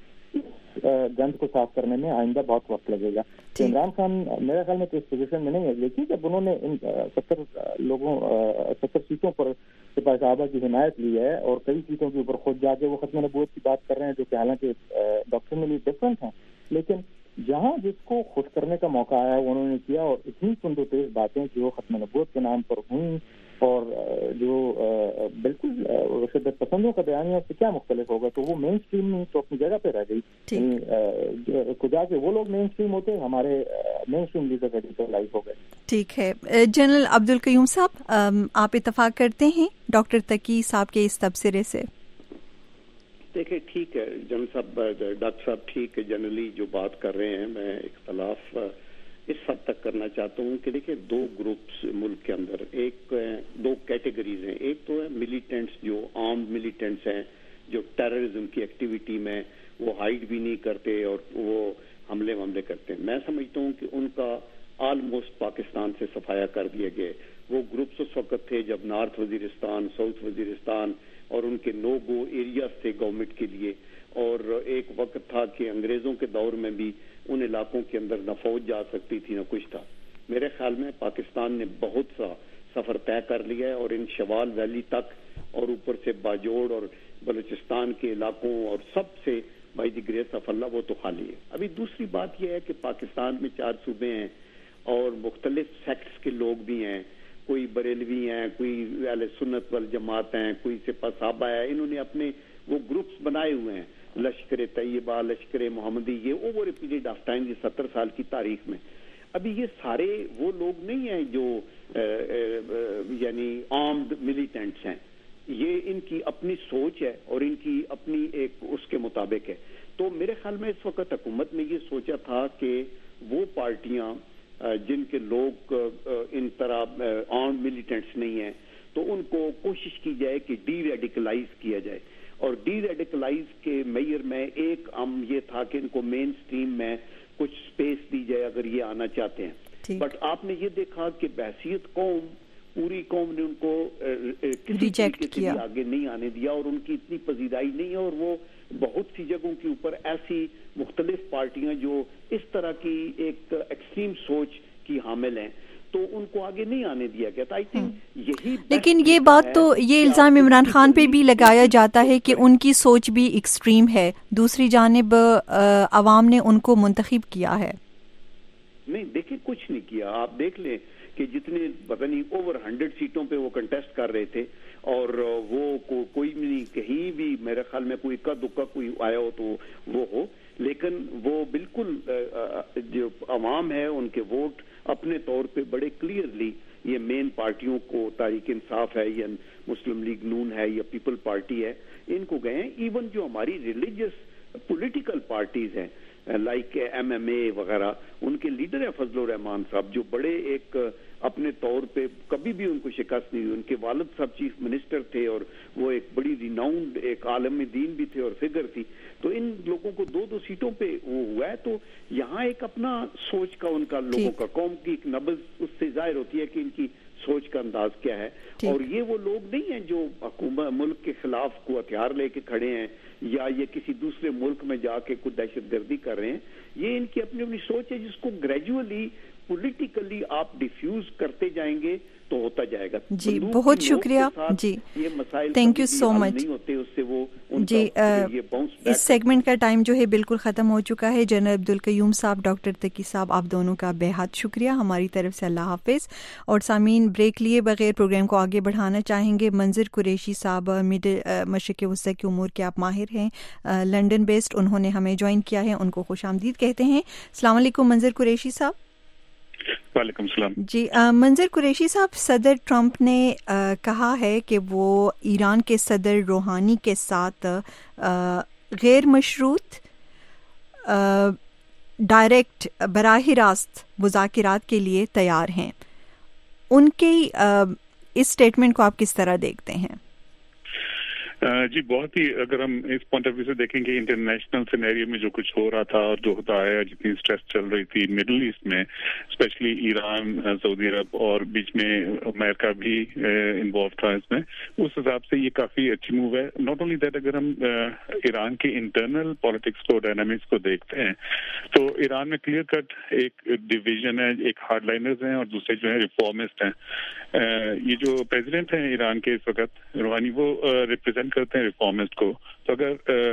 گند کو صاف کرنے میں آئندہ بہت وقت لگے گا. عمران خان میرے خیال میں تو اس پوزیشن میں نہیں ہے, لیکن جب انہوں نے ان ستر لوگوں ستر سیٹوں پر سپاہ صحابہ کی حمایت لی ہے اور کئی سیٹوں کے اوپر خود جا کے وہ ختم نبوت کی بات کر رہے ہیں جو کہ حالانکہ ڈاکٹرنلی ڈفرینٹ ہیں, لیکن جہاں جس کو خوش کرنے کا موقع آیا وہ انہوں نے کیا. اور اتنی تند و تیز باتیں جو ختم نبوت کے نام پر ہوئیں اور جو بالکل شدت پسندوں کا بیانیہ اس سے کیا مختلف ہوگا, تو وہ مین اسٹریم میں تو اپنی جگہ پہ رہ گئی. خدا کے وہ لوگ مین اسٹریم ہوتے, ہمارے مین اسٹریم لیڈر ریڈیکلائز ہو گئے. ٹھیک ہے. جنرل عبدالقیوم صاحب, آپ اتفاق کرتے ہیں ڈاکٹر تقی صاحب کے اس تبصرے سے؟ دیکھیں ٹھیک ہے جنرل صاحب, ڈاکٹر صاحب ٹھیک ہے, جنرلی جو بات کر رہے ہیں میں اختلاف اس حد تک کرنا چاہتا ہوں کہ دیکھیں دو گروپس ملک کے اندر, ایک دو کیٹیگریز ہیں. ایک تو ہے ملیٹنٹس جو آرمڈ ملیٹنٹس ہیں جو ٹیررزم کی ایکٹیویٹی میں وہ ہائیڈ بھی نہیں کرتے اور وہ حملے وملے کرتے ہیں. میں سمجھتا ہوں کہ ان کا آلموسٹ پاکستان سے صفایا کر دیا گیا. وہ گروپس اس وقت تھے جب نارتھ وزیرستان, ساؤتھ وزیرستان اور ان کے نو گو ایریاز تھے گورنمنٹ کے لیے, اور ایک وقت تھا کہ انگریزوں کے دور میں بھی ان علاقوں کے اندر نہ فوج جا سکتی تھی نہ کچھ تھا. میرے خیال میں پاکستان نے بہت سا سفر طے کر لیا ہے اور ان شوال ویلی تک اور اوپر سے باجوڑ اور بلوچستان کے علاقوں اور سب سے بائی دی گریس آف اللہ وہ تو خالی ہے. ابھی دوسری بات یہ ہے کہ پاکستان میں چار صوبے ہیں اور مختلف سیکٹس کے لوگ بھی ہیں, کوئی بریلوی ہیں, کوئی اہل سنت والجماعت ہیں, کوئی سپاہ صحابہ ہے. انہوں نے اپنے وہ گروپس بنائے ہوئے ہیں, لشکر طیبہ, لشکر محمدی, یہ over a period of time, یہ ستر سال کی تاریخ میں. ابھی یہ سارے وہ لوگ نہیں ہیں جو یعنی آرمڈ ملیٹنٹس ہیں, یہ ان کی اپنی سوچ ہے اور ان کی اپنی ایک اس کے مطابق ہے. تو میرے خیال میں اس وقت حکومت نے یہ سوچا تھا کہ وہ پارٹیاں جن کے لوگ ان طرح آرمڈ ملیٹنٹس نہیں ہیں تو ان کو کوشش کی جائے کہ ڈی ریڈیکلائز کیا جائے. اور ڈی ریڈیکلائز کے میئر میں ایک عام یہ تھا کہ ان کو مین سٹریم میں کچھ سپیس دی جائے اگر یہ آنا چاہتے ہیں. بٹ آپ نے یہ دیکھا کہ بحثیت قوم, پوری قوم نے ان کو کسی طریقے سے آگے نہیں آنے دیا اور ان کی اتنی پذیرائی نہیں ہے. اور وہ بہت سی جگہوں کے اوپر ایسی مختلف پارٹیاں جو اس طرح کی ایک ایکسٹریم سوچ کی حامل ہیں تو ان کو آگے نہیں آنے دیا گیا. آئی تھنک یہی. لیکن یہ بات تو یہ الزام عمران خان پہ بھی لگایا جاتا ہے کہ ان کی سوچ بھی ایکسٹریم ہے, دوسری جانب عوام نے ان کو منتخب کیا ہے. نہیں دیکھیں کچھ نہیں کیا. آپ دیکھ لیں کہ جتنے پتہ نہیں اوور ہنڈریڈ سیٹوں پہ وہ کنٹیسٹ کر رہے تھے, اور وہ کو, کوئی بھی نہیں کہیں بھی میرے خیال میں کوئی اکا دکا کوئی آیا ہو تو وہ ہو, لیکن وہ بالکل جو عوام ہے ان کے ووٹ اپنے طور پہ بڑے کلیئرلی یہ مین پارٹیوں کو, تحریک انصاف ہے یا مسلم لیگ نون ہے یا پیپل پارٹی ہے, ان کو گئے ہیں. ایون جو ہماری ریلیجیس پولیٹیکل پارٹیز ہیں لائک ایم ایم اے وغیرہ, ان کے لیڈر ہیں فضل الرحمان صاحب, جو بڑے ایک اپنے طور پہ کبھی بھی ان کو شکست نہیں ہوئی. ان کے والد صاحب چیف منسٹر تھے اور وہ ایک بڑی ریناؤنڈ ایک عالم دین بھی تھے اور فگر تھی. تو ان لوگوں کو دو دو سیٹوں پہ وہ ہوا ہے. تو یہاں ایک اپنا سوچ کا ان کا لوگوں کا قوم کی ایک نبض اس سے ظاہر ہوتی ہے کہ ان کی سوچ کا انداز کیا ہے. اور یہ وہ لوگ نہیں ہیں جو حکومت ملک کے خلاف کو ہتھیار لے کے کھڑے ہیں یا یہ کسی دوسرے ملک میں جا کے کوئی دہشت گردی کر رہے ہیں. یہ ان کی اپنی اپنی سوچ ہے جس کو گریجولی پولیٹیکلی آپ ڈیفیوز کرتے جائیں گے تو ہوتا جائے گا. جی بہت شکریہ. جی تھینک یو سو مچ. نہیں ہوتے اس سے وہ جی اس سیگمنٹ کا ٹائم جو ہے بالکل ختم ہو چکا ہے. جنرل عبدالقیوم صاحب, ڈاکٹر تقی صاحب, آپ دونوں کا بے حد شکریہ ہماری طرف سے. اللہ حافظ. اور سامعین بریک لیے بغیر پروگرام کو آگے بڑھانا چاہیں گے. منظر قریشی صاحب مڈل مشرق وسطی کے امور کے آپ ماہر ہیں, لنڈن بیسڈ, انہوں نے ہمیں جوائن کیا ہے, ان کو خوش آمدید کہتے ہیں. السلام علیکم منظر قریشی صاحب. وعلیکم السلام. جی منظر قریشی صاحب, صدر ٹرمپ نے آ, کہا ہے کہ وہ ایران کے صدر روحانی کے ساتھ آ, غیر مشروط آ, ڈائریکٹ براہ راست مذاکرات کے لیے تیار ہیں. ان کی آ, اس سٹیٹمنٹ کو آپ کس طرح دیکھتے ہیں؟ جی بہت ہی, اگر ہم اس پوائنٹ آف ویو سے دیکھیں گے انٹرنیشنل سینیریو میں جو کچھ ہو رہا تھا اور جو ہوتا ہے, جتنی اسٹریس چل رہی تھی مڈل ایسٹ میں, اسپیشلی ایران, سعودی عرب اور بیچ میں امریکہ بھی انوالو تھا اس میں, اس حساب سے یہ کافی اچھی موو ہے. ناٹ اونلی دیٹ, اگر ہم ایران کے انٹرنل پالیٹکس کو, ڈائنامکس کو دیکھتے ہیں تو ایران میں کلیئر کٹ ایک ڈویژن ہے, ایک ہارڈ لائنرز ہیں اور دوسرے جو ہیں ریفارمسٹ ہیں. یہ جو پریزیڈنٹ ہیں ایران کے اس وقت روحانی, وہ ریپرزینٹ کرتے ہیں ریفارمسٹ کو. تو اگر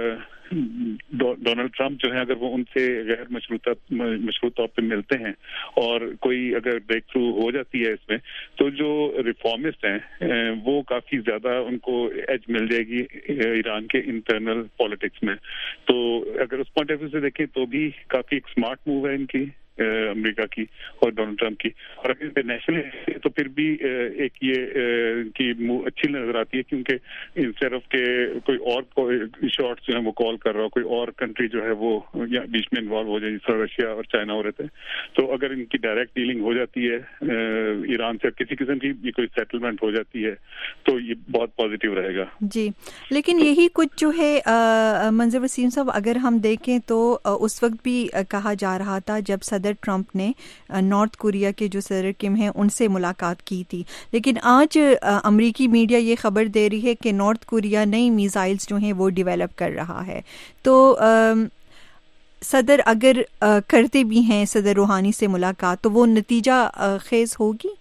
ڈونلڈ ٹرمپ جو ہے اگر وہ ان سے غیر مشروطہ مشروط طور پہ ملتے ہیں اور کوئی اگر بریک تھرو ہو جاتی ہے اس میں, تو جو ریفارمسٹ ہیں وہ کافی زیادہ ان کو ایج مل جائے گی ایران کے انٹرنل پالیٹکس میں. تو اگر اس پوائنٹ آف ویو سے دیکھیں تو بھی کافی ایک اسمارٹ موو ہے ان کی, امریکہ کی اور ڈونلڈ ٹرمپ کی. اور اگر انٹرنیشنل تو پھر بھی ایک یہ کی اچھی نظر آتی ہے, کیونکہ انسٹیڈ آف کہ کوئی اور شارٹس جو ہیں وہ کال کر رہا ہو, کوئی اور کنٹری جو ہے وہ بیچ میں انوالو ہو جائے, جس طرح رشیا اور چائنا ہو رہے تھے. تو اگر ان کی ڈائریکٹ ڈیلنگ ہو جاتی ہے ایران سے, کسی قسم کی یہ کوئی سیٹلمنٹ ہو جاتی ہے, تو یہ بہت پازیٹیو رہے گا. جی لیکن یہی کچھ جو ہے منظر وسیم صاحب, اگر ہم دیکھیں تو اس وقت بھی کہا جا رہا تھا جب صدر ٹرمپ نے نارتھ کوریا کے جو صدر کم ہیں ان سے ملاقات کی تھی, لیکن آج امریکی میڈیا یہ خبر دے رہی ہے کہ نارتھ کوریا نئی میزائلز جو ہیں وہ ڈیولپ کر رہا ہے. تو صدر اگر کرتے بھی ہیں صدر روحانی سے ملاقات, تو وہ نتیجہ خیز ہوگی؟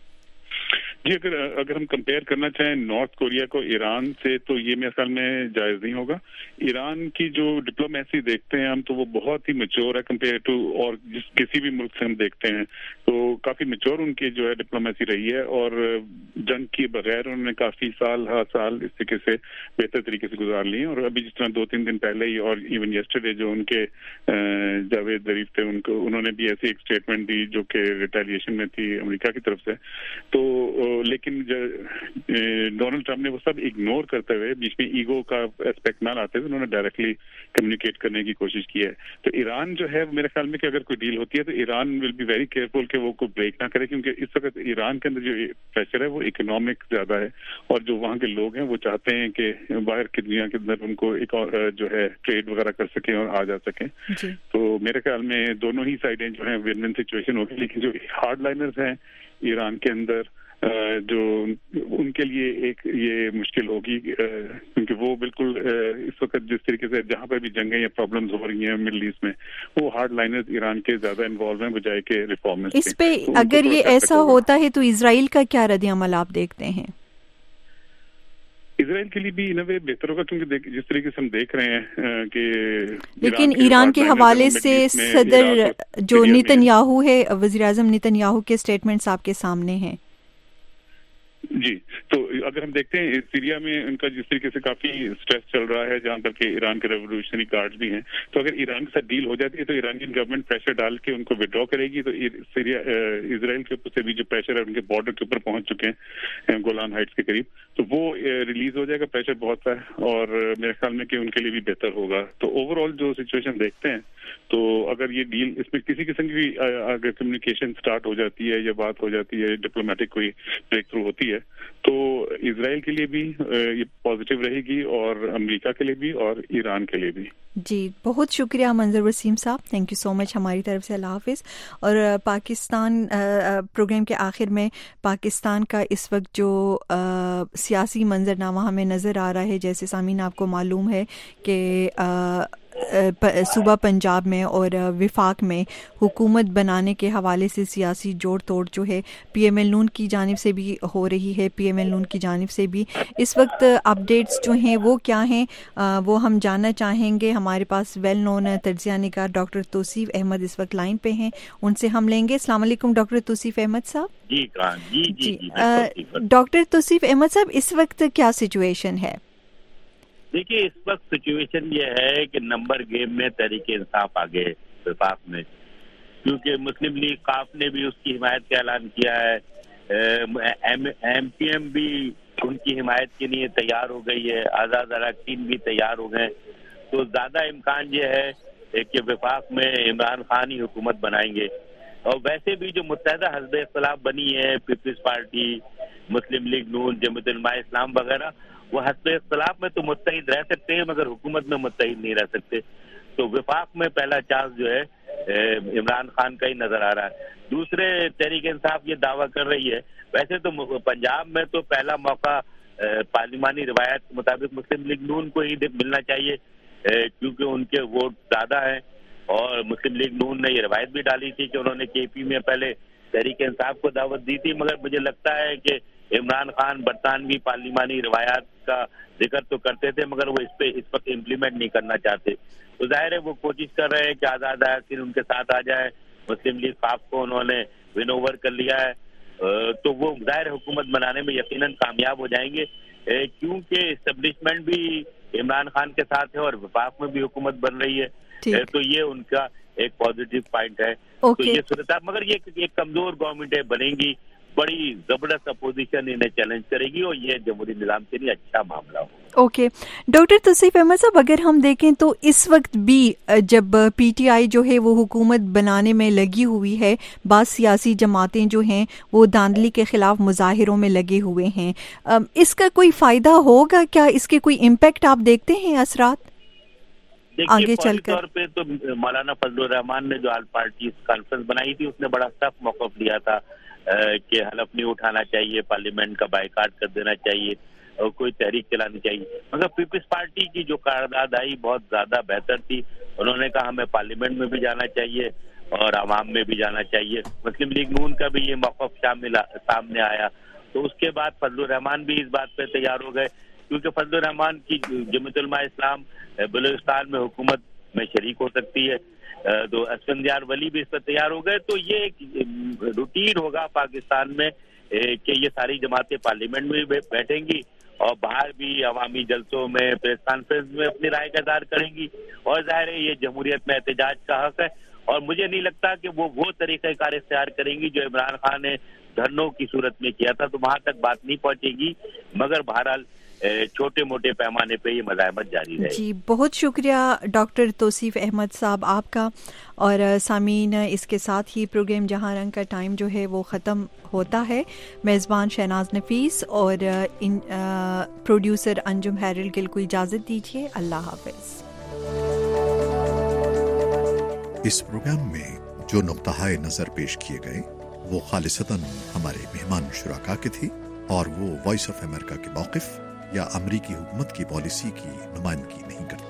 جی اگر اگر ہم کمپیئر کرنا چاہیں نارتھ کوریا کو ایران سے, تو یہ میرے خیال میں جائز نہیں ہوگا. ایران کی جو ڈپلومیسی دیکھتے ہیں ہم, تو وہ بہت ہی میچور ہے کمپیئر ٹو اور جس کسی بھی ملک سے ہم دیکھتے ہیں, تو کافی میچور ان کی جو ہے ڈپلومیسی رہی ہے. اور جنگ کے بغیر انہوں نے کافی سال ہر سال اس طریقے سے بہتر طریقے سے گزار لی ہیں. اور ابھی جس طرح دو تین دن پہلے ہی اور ایون یسٹرڈے جو ان کے جاوید ظریف تھے, ان کو انہوں نے بھی ایسی ایک اسٹیٹمنٹ دی جو کہ ریٹیلیشن میں تھی امریکہ کی طرف سے. تو لیکن ڈونلڈ ٹرمپ نے وہ سب اگنور کرتے ہوئے, بیچ میں ایگو کا اسپیکٹ نہ لاتے ہوئے, انہوں نے ڈائریکٹلی کمیونیکیٹ کرنے کی کوشش کی ہے. تو ایران جو ہے میرے خیال میں کہ اگر کوئی ڈیل ہوتی ہے تو Iran will be very careful کہ وہ کوئی بریک نہ کرے, کیونکہ اس وقت ایران کے اندر جو پریشر ہے وہ اکنامک زیادہ ہے, اور جو وہاں کے لوگ ہیں وہ چاہتے ہیں کہ باہر کی دنیا کے اندر ان کو ایک جو ہے ٹریڈ وغیرہ کر سکیں اور آ جا سکیں. تو میرے خیال میں دونوں ہی سائڈیں جو ہیں ون ون سچویشن ہوگی. لیکن جو ہارڈ لائنرز ہیں ایران کے اندر, جو ان کے لیے ایک یہ مشکل ہوگی، کیونکہ وہ بالکل اس وقت جس طریقے سے جہاں پر بھی جنگیں یا پرابلمز ہو رہی ہیں مڈل ایسٹ میں، وہ ہارڈ لائنرز ایران کے زیادہ انوالو ہیں بجائے کہ ریفارمرز۔ اس پہ اگر یہ ایسا ہوتا ہے تو اسرائیل کا کیا رد عمل آپ دیکھتے ہیں؟ اسرائیل کے لیے بھی ان وے بہتر ہوگا، کیونکہ جس طریقے سے ہم دیکھ رہے ہیں کہ لیکن ایران کے حوالے سے صدر جو نیتن یاہو ہے، وزیر اعظم نیتن یاہو کے اسٹیٹمنٹس آپ کے سامنے ہیں۔ جی، تو اگر ہم دیکھتے ہیں سیریا میں ان کا جس طریقے سے کافی اسٹریس چل رہا ہے، جہاں تک کہ ایران کے ریولیوشنری گارڈز بھی ہیں، تو اگر ایران کے ساتھ ڈیل ہو جاتی ہے تو ایرانی گورنمنٹ پریشر ڈال کے ان کو وڈرا کرے گی، تو سیریا اسرائیل کے اوپر سے بھی جو پریشر ہے ان کے بارڈر کے اوپر پہنچ چکے ہیں گولان ہائٹس کے قریب، تو وہ ریلیز ہو جائے گا، پریشر بہت ہے، اور میرے خیال میں کہ ان کے لیے بھی بہتر ہوگا۔ تو اوور آل جو سچویشن دیکھتے ہیں، تو اگر یہ ڈیل اس میں کسی قسم کی اگر کمیونیکیشن سٹارٹ ہو جاتی ہے یا بات ہو جاتی ہے، ڈپلومیٹک کوئی بریک تھرو ہوتی ہے، تو اسرائیل کے لیے بھی یہ پازیٹیو رہے گی، اور امریکہ کے لیے بھی، اور ایران کے لیے بھی۔ جی، بہت شکریہ منظر وسیم صاحب، تھینک یو سو مچ ہماری طرف سے، اللہ حافظ۔ اور پاکستان پروگرام کے آخر میں پاکستان کا اس وقت جو سیاسی منظرنامہ ہمیں نظر آ رہا ہے، جیسے سامعین آپ کو معلوم ہے کہ صوبہ پنجاب میں اور وفاق میں حکومت بنانے کے حوالے سے سیاسی جوڑ توڑ جو ہے پی ایم ایل نون کی جانب سے بھی ہو رہی ہے، پی ایم ایل نون کی جانب سے بھی اس وقت اپڈیٹس جو ہیں وہ کیا ہیں وہ ہم جاننا چاہیں گے۔ ہمارے پاس ویل نون تجزیہ نگار ڈاکٹر توصیف احمد اس وقت لائن پہ ہیں، ان سے ہم لیں گے۔ السلام علیکم ڈاکٹر توصیف احمد صاحب۔ جی جی جی ڈاکٹر توصیف احمد صاحب، اس وقت کیا سچویشن ہے؟ دیکھیے، اس وقت سچویشن یہ ہے کہ نمبر گیم میں تحریک انصاف آگے وفاق میں، کیونکہ مسلم لیگ قاف نے بھی اس کی حمایت کا اعلان کیا ہے، ایم پی ایم بھی ان کی حمایت کے لیے تیار ہو گئی ہے، آزاد اراکین بھی تیار ہو گئے، تو زیادہ امکان یہ ہے کہ وفاق میں عمران خان ہی حکومت بنائیں گے۔ اور ویسے بھی جو متحدہ حزب اختلاف بنی ہے، پیپلز پارٹی، مسلم لیگ نون، جمعیت علماء اسلام وغیرہ، وہ حزب اختلاف میں تو متحد رہ سکتے ہیں مگر حکومت میں متحد نہیں رہ سکتے، تو وفاق میں پہلا چانس جو ہے عمران خان کا ہی نظر آ رہا ہے۔ دوسرے، تحریک انصاف یہ دعویٰ کر رہی ہے، ویسے تو پنجاب میں تو پہلا موقع پارلیمانی روایت کے مطابق مسلم لیگ نون کو ہی ملنا چاہیے، کیونکہ ان کے ووٹ زیادہ ہیں، اور مسلم لیگ نون نے یہ روایت بھی ڈالی تھی کہ انہوں نے کے پی میں پہلے تحریک انصاف کو دعوت دی تھی، مگر مجھے لگتا ہے کہ عمران خان برطانوی پارلیمانی روایات کا ذکر تو کرتے تھے مگر وہ اس پہ اس وقت امپلیمنٹ نہیں کرنا چاہتے، تو ظاہر ہے وہ کوشش کر رہے ہیں کہ آزاد اراکین ان کے ساتھ آ جائے، مسلم لیگ قاف کو انہوں نے ون اوور کر لیا ہے، تو وہ ظاہر حکومت بنانے میں یقیناً کامیاب ہو جائیں گے، کیونکہ اسٹیبلشمنٹ بھی عمران خان کے ساتھ ہے اور وفاق میں بھی حکومت بن رہی ہے، تو یہ ان کا ایک پازیٹیو پوائنٹ ہے۔ تو یہ صورت، مگر یہ ایک کمزور گورنمنٹ بنے گی، بڑی زبردست اپوزیشن انہیں چیلنج کرے گی، اور یہ جمہوری نظام کے لیے اچھا معاملہ ہو۔ اوکے ڈاکٹر توصیف احمد صاحب، اگر ہم دیکھیں تو اس وقت بھی جب پی ٹی آئی جو ہے وہ حکومت بنانے میں لگی ہوئی ہے، بعض سیاسی جماعتیں جو ہیں وہ دھاندلی کے خلاف مظاہروں میں لگے ہوئے ہیں، اس کا کوئی فائدہ ہوگا کیا؟ اس کے کوئی امپیکٹ آپ دیکھتے ہیں، اثرات آگے چل کر؟ طور پہ تو مولانا فضل الرحمان نے جو آل پارٹی کانفرنس بنائی تھی اس نے بڑا سخت موقف لیا تھا کہ حلف نہیں اٹھانا چاہیے، پارلیمنٹ کا بائیکاٹ کر دینا چاہیے اور کوئی تحریک چلانی چاہیے، مگر پیپلز پارٹی کی جو قرارداد آئی بہت زیادہ بہتر تھی، انہوں نے کہا ہمیں پارلیمنٹ میں بھی جانا چاہیے اور عوام میں بھی جانا چاہیے۔ مسلم لیگ نون کا بھی یہ موقف شامل سامنے آیا، تو اس کے بعد فضل الرحمان بھی اس بات پہ تیار ہو گئے، کیونکہ فضل الرحمان کی جمعیت علماء اسلام بلوچستان میں حکومت میں شریک ہو سکتی ہے، تو اسفندیار ولی بھی اس پر تیار ہو گئے، تو یہ ایک روٹین ہوگا پاکستان میں کہ یہ ساری جماعتیں پارلیمنٹ میں بھی بیٹھیں گی اور باہر بھی عوامی جلسوں میں، پریس کانفرنس میں اپنی رائے کا اظہار کریں گی، اور ظاہر ہے یہ جمہوریت میں احتجاج کا حق ہے، اور مجھے نہیں لگتا کہ وہ وہ طریقہ کار اختیار کریں گی جو عمران خان نے دھرنوں کی صورت میں کیا تھا، تو وہاں تک بات نہیں پہنچے گی، مگر بہرحال چھوٹے موٹے پیمانے پہ یہ مزاحمت جاری رہے۔ جی بہت شکریہ ڈاکٹر توصیف احمد صاحب آپ کا، اور سامعین اس کے ساتھ ہی پروگرام جہاں رنگ کا ٹائم جو ہے وہ ختم ہوتا ہے۔ میزبان شہناز نفیس اور ان پروڈیوسر انجم حیرل گل کو اجازت دیجیے، اللہ حافظ۔ اس پروگرام میں جو نقطۂ نظر پیش کیے گئے وہ خالصتاً ہمارے مہمان شرکا کے تھی اور وہ وائس آف امریکہ کے موقف یا امریکی حکومت کی پالیسی کی نمائندگی نہیں کرتے۔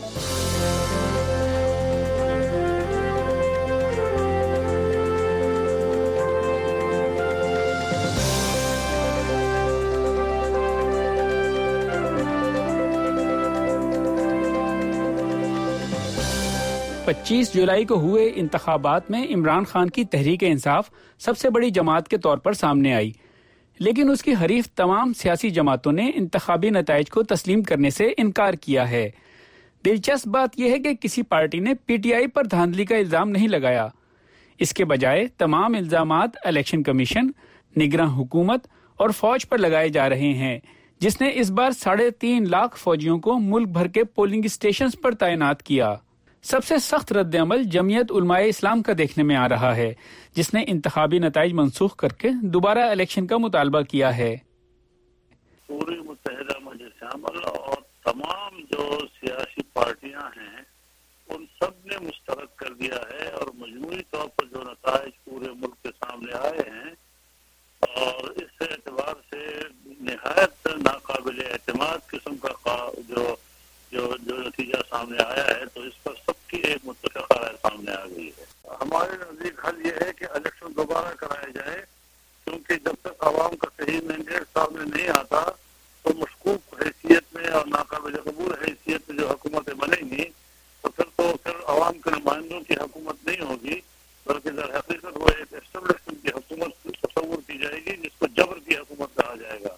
پچیس جولائی کو ہوئے انتخابات میں عمران خان کی تحریک انصاف سب سے بڑی جماعت کے طور پر سامنے آئی، لیکن اس کی حریف تمام سیاسی جماعتوں نے انتخابی نتائج کو تسلیم کرنے سے انکار کیا ہے۔ دلچسپ بات یہ ہے کہ کسی پارٹی نے پی ٹی آئی پر دھاندلی کا الزام نہیں لگایا، اس کے بجائے تمام الزامات الیکشن کمیشن، نگراں حکومت اور فوج پر لگائے جا رہے ہیں، جس نے اس بار ساڑھے تین لاکھ فوجیوں کو ملک بھر کے پولنگ اسٹیشنز پر تعینات کیا۔ سب سے سخت رد عمل جمعیت علماء اسلام کا دیکھنے میں آ رہا ہے، جس نے انتخابی نتائج منسوخ کر کے دوبارہ الیکشن کا مطالبہ کیا ہے۔ پوری متحدہ مجلس عمل اور تمام جو سیاسی پارٹیاں ہیں ان سب نے مسترد کر دیا ہے، اور مجموعی طور پر جو نتائج پورے ملک کے سامنے آئے ہیں، اور اس اعتبار سے نہایت ناقابل اعتماد قسم کا جو جو جو نتیجہ سامنے آیا ہے، تو اس پر سب کی ایک متفقہ رائے سامنے آ گئی ہے۔ ہمارے نزدیک حل یہ ہے کہ الیکشن دوبارہ کرائے جائے، کیونکہ جب تک عوام کا صحیح مینڈیٹ سامنے نہیں آتا تو مشکوک حیثیت میں اور ناقابل قبول حیثیت میں جو حکومتیں بنیں گی تو پھر تو پھر عوام کے نمائندوں کی حکومت نہیں ہوگی، بلکہ در حقیقت وہ ایک اسٹیبلشمنٹ کی حکومت تصور کی جائے گی، جس کو جبر کی حکومت کہا جائے گا۔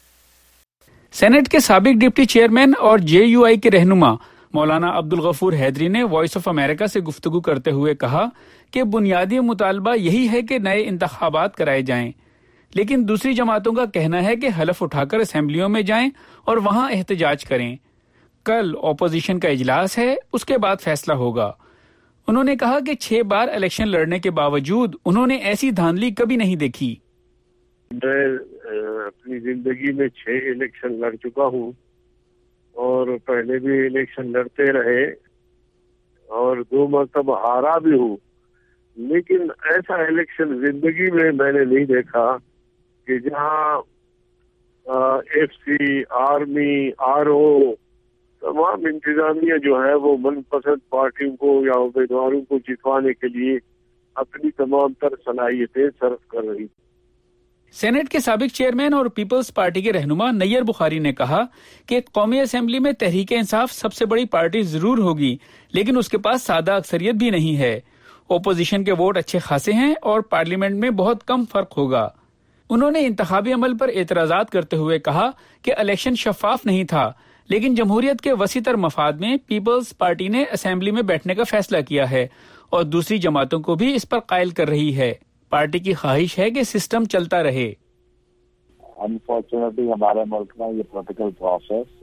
سینٹ کے سابق ڈپٹی چیئرمین اور جے یو آئی کے رہنما مولانا عبدالغفور حیدری نے وائس آف امریکہ سے گفتگو کرتے ہوئے کہا کہ بنیادی مطالبہ یہی ہے کہ نئے انتخابات کرائے جائیں، لیکن دوسری جماعتوں کا کہنا ہے کہ حلف اٹھا کر اسمبلیوں میں جائیں اور وہاں احتجاج کریں۔ کل اپوزیشن کا اجلاس ہے، اس کے بعد فیصلہ ہوگا۔ انہوں نے کہا کہ چھ بار الیکشن لڑنے کے باوجود انہوں نے ایسی دھاندلی کبھی نہیں دیکھی۔ میں اپنی زندگی میں چھ الیکشن لڑ چکا ہوں، اور پہلے بھی الیکشن لڑتے رہے اور دو مرتبہ ہارا بھی ہوں، لیکن ایسا الیکشن زندگی میں میں نے نہیں دیکھا کہ جہاں F C, army, R O, تمام انتظامیہ جو ہے وہ من پسند پارٹیوں کو یا امیدواروں کو جتوانے کے لیے اپنی تمام تر صلاحیتیں صرف کر رہی۔ سینٹ کے سابق چیئرمین اور پیپلز پارٹی کے رہنما نیّر بخاری نے کہا کہ قومی اسمبلی میں تحریک انصاف سب سے بڑی پارٹی ضرور ہوگی، لیکن اس کے پاس سادہ اکثریت بھی نہیں ہے۔ اپوزیشن کے ووٹ اچھے خاصے ہیں اور پارلیمنٹ میں بہت کم فرق ہوگا۔ انہوں نے انتخابی عمل پر اعتراضات کرتے ہوئے کہا کہ الیکشن شفاف نہیں تھا، لیکن جمہوریت کے وسیع تر مفاد میں پیپلز پارٹی نے اسمبلی میں بیٹھنے کا فیصلہ کیا ہے اور دوسری جماعتوں کو بھی اس پر قائل کر رہی ہے۔ پارٹی کی خواہش ہے کہ سسٹم چلتا رہے۔ انفارچونیٹلی ہمارے ملک میں یہ پولیٹیکل پروسیس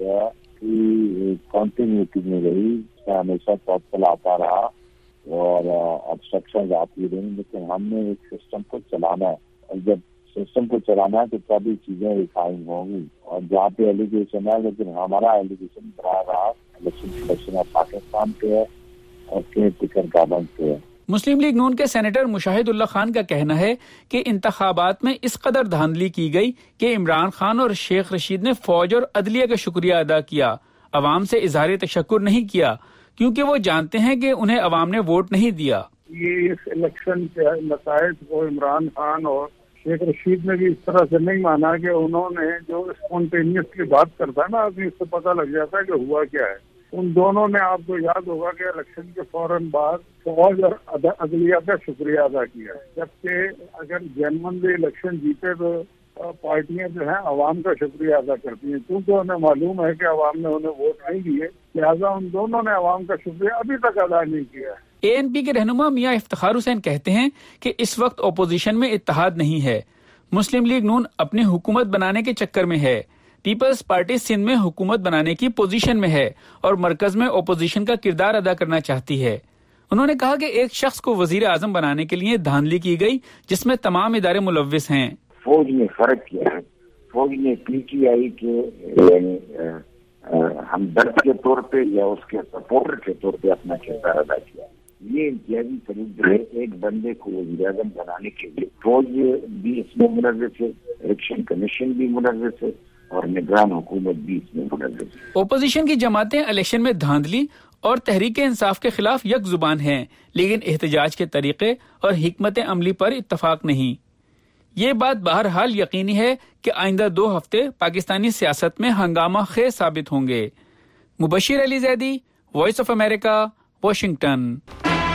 کی کنٹینیوٹی نہیں رہی، اس میں ہمیشہ توتل آتا رہا اور ابسٹرکشن آتی رہی، لیکن ہم نے ایک سسٹم کو چلانا ہے، اور جب سسٹم کو چلانا ہے تو تبھی چیزیں ریفائن ہوں گی۔ اور جہاں پہ ایلیگیشن ہے، لیکن ہمارا ایلیگیشن براہ راست الیکشن کمیشن آف پاکستان پہ ہے اور کیئر ٹیکر گورنمنٹ پہ ہے۔ مسلم لیگ نون کے سینیٹر مشاہد اللہ خان کا کہنا ہے کہ انتخابات میں اس قدر دھاندلی کی گئی کہ عمران خان اور شیخ رشید نے فوج اور عدلیہ کا شکریہ ادا کیا، عوام سے اظہار تشکر نہیں کیا، کیونکہ وہ جانتے ہیں کہ انہیں عوام نے ووٹ نہیں دیا۔ یہ اس الیکشن کے نتائج کو عمران خان اور شیخ رشید نے بھی اس طرح سے نہیں مانا کہ انہوں نے جو اسپونٹینیس کی بات کرتا ہے نا آدمی، اس سے پتہ لگ جاتا ہے کہ ہوا کیا ہے۔ ان دونوں نے، آپ کو یاد ہوگا کہ الیکشن کے فوراً بعد فوج اور عدلیہ کا شکریہ ادا کیا، جبکہ اگر جینونلی الیکشن جیتے تو پارٹیاں جو ہیں عوام کا شکریہ ادا کرتی ہیں، کیونکہ انہیں معلوم ہے کہ عوام نے انہیں ووٹ نہیں دیے، لہٰذا ان دونوں نے عوام کا شکریہ ابھی تک ادا نہیں کیا ہے۔ اے این پی کے رہنما میاں افتخار حسین کہتے ہیں کہ اس وقت اپوزیشن میں اتحاد نہیں ہے، مسلم لیگ نون اپنی حکومت بنانے کے چکر میں ہے، پیپلز پارٹی سندھ میں حکومت بنانے کی پوزیشن میں ہے اور مرکز میں اپوزیشن کا کردار ادا کرنا چاہتی ہے۔ انہوں نے کہا کہ ایک شخص کو وزیر اعظم بنانے کے لیے دھاندلی کی گئی جس میں تمام ادارے ملوث ہیں۔ فوج نے فرق کیا ہے، فوج نے پی ٹی آئی کے ہمدرد کے طور پہ یا اس کے سپورٹر کے طور پہ اپنا کردار ادا کیا۔ یہ مرکزی فریق جو ہے ایک بندے کو وزیر اعظم بنانے کے لیے فوج بھی اس میں ملوث ہے، الیکشن کمیشن بھی ملوث ہے اور نگران حکومت بھی اس میں ملوث ہے۔ اپوزیشن کی جماعتیں الیکشن میں دھاندلی اور تحریک انصاف کے خلاف یک زبان ہیں، لیکن احتجاج کے طریقے اور حکمت عملی پر اتفاق نہیں۔ یہ بات بہرحال یقینی ہے کہ آئندہ دو ہفتے پاکستانی سیاست میں ہنگامہ خیز ثابت ہوں گے۔ Mubashir Ali Zaidi, Voice of America, Washington.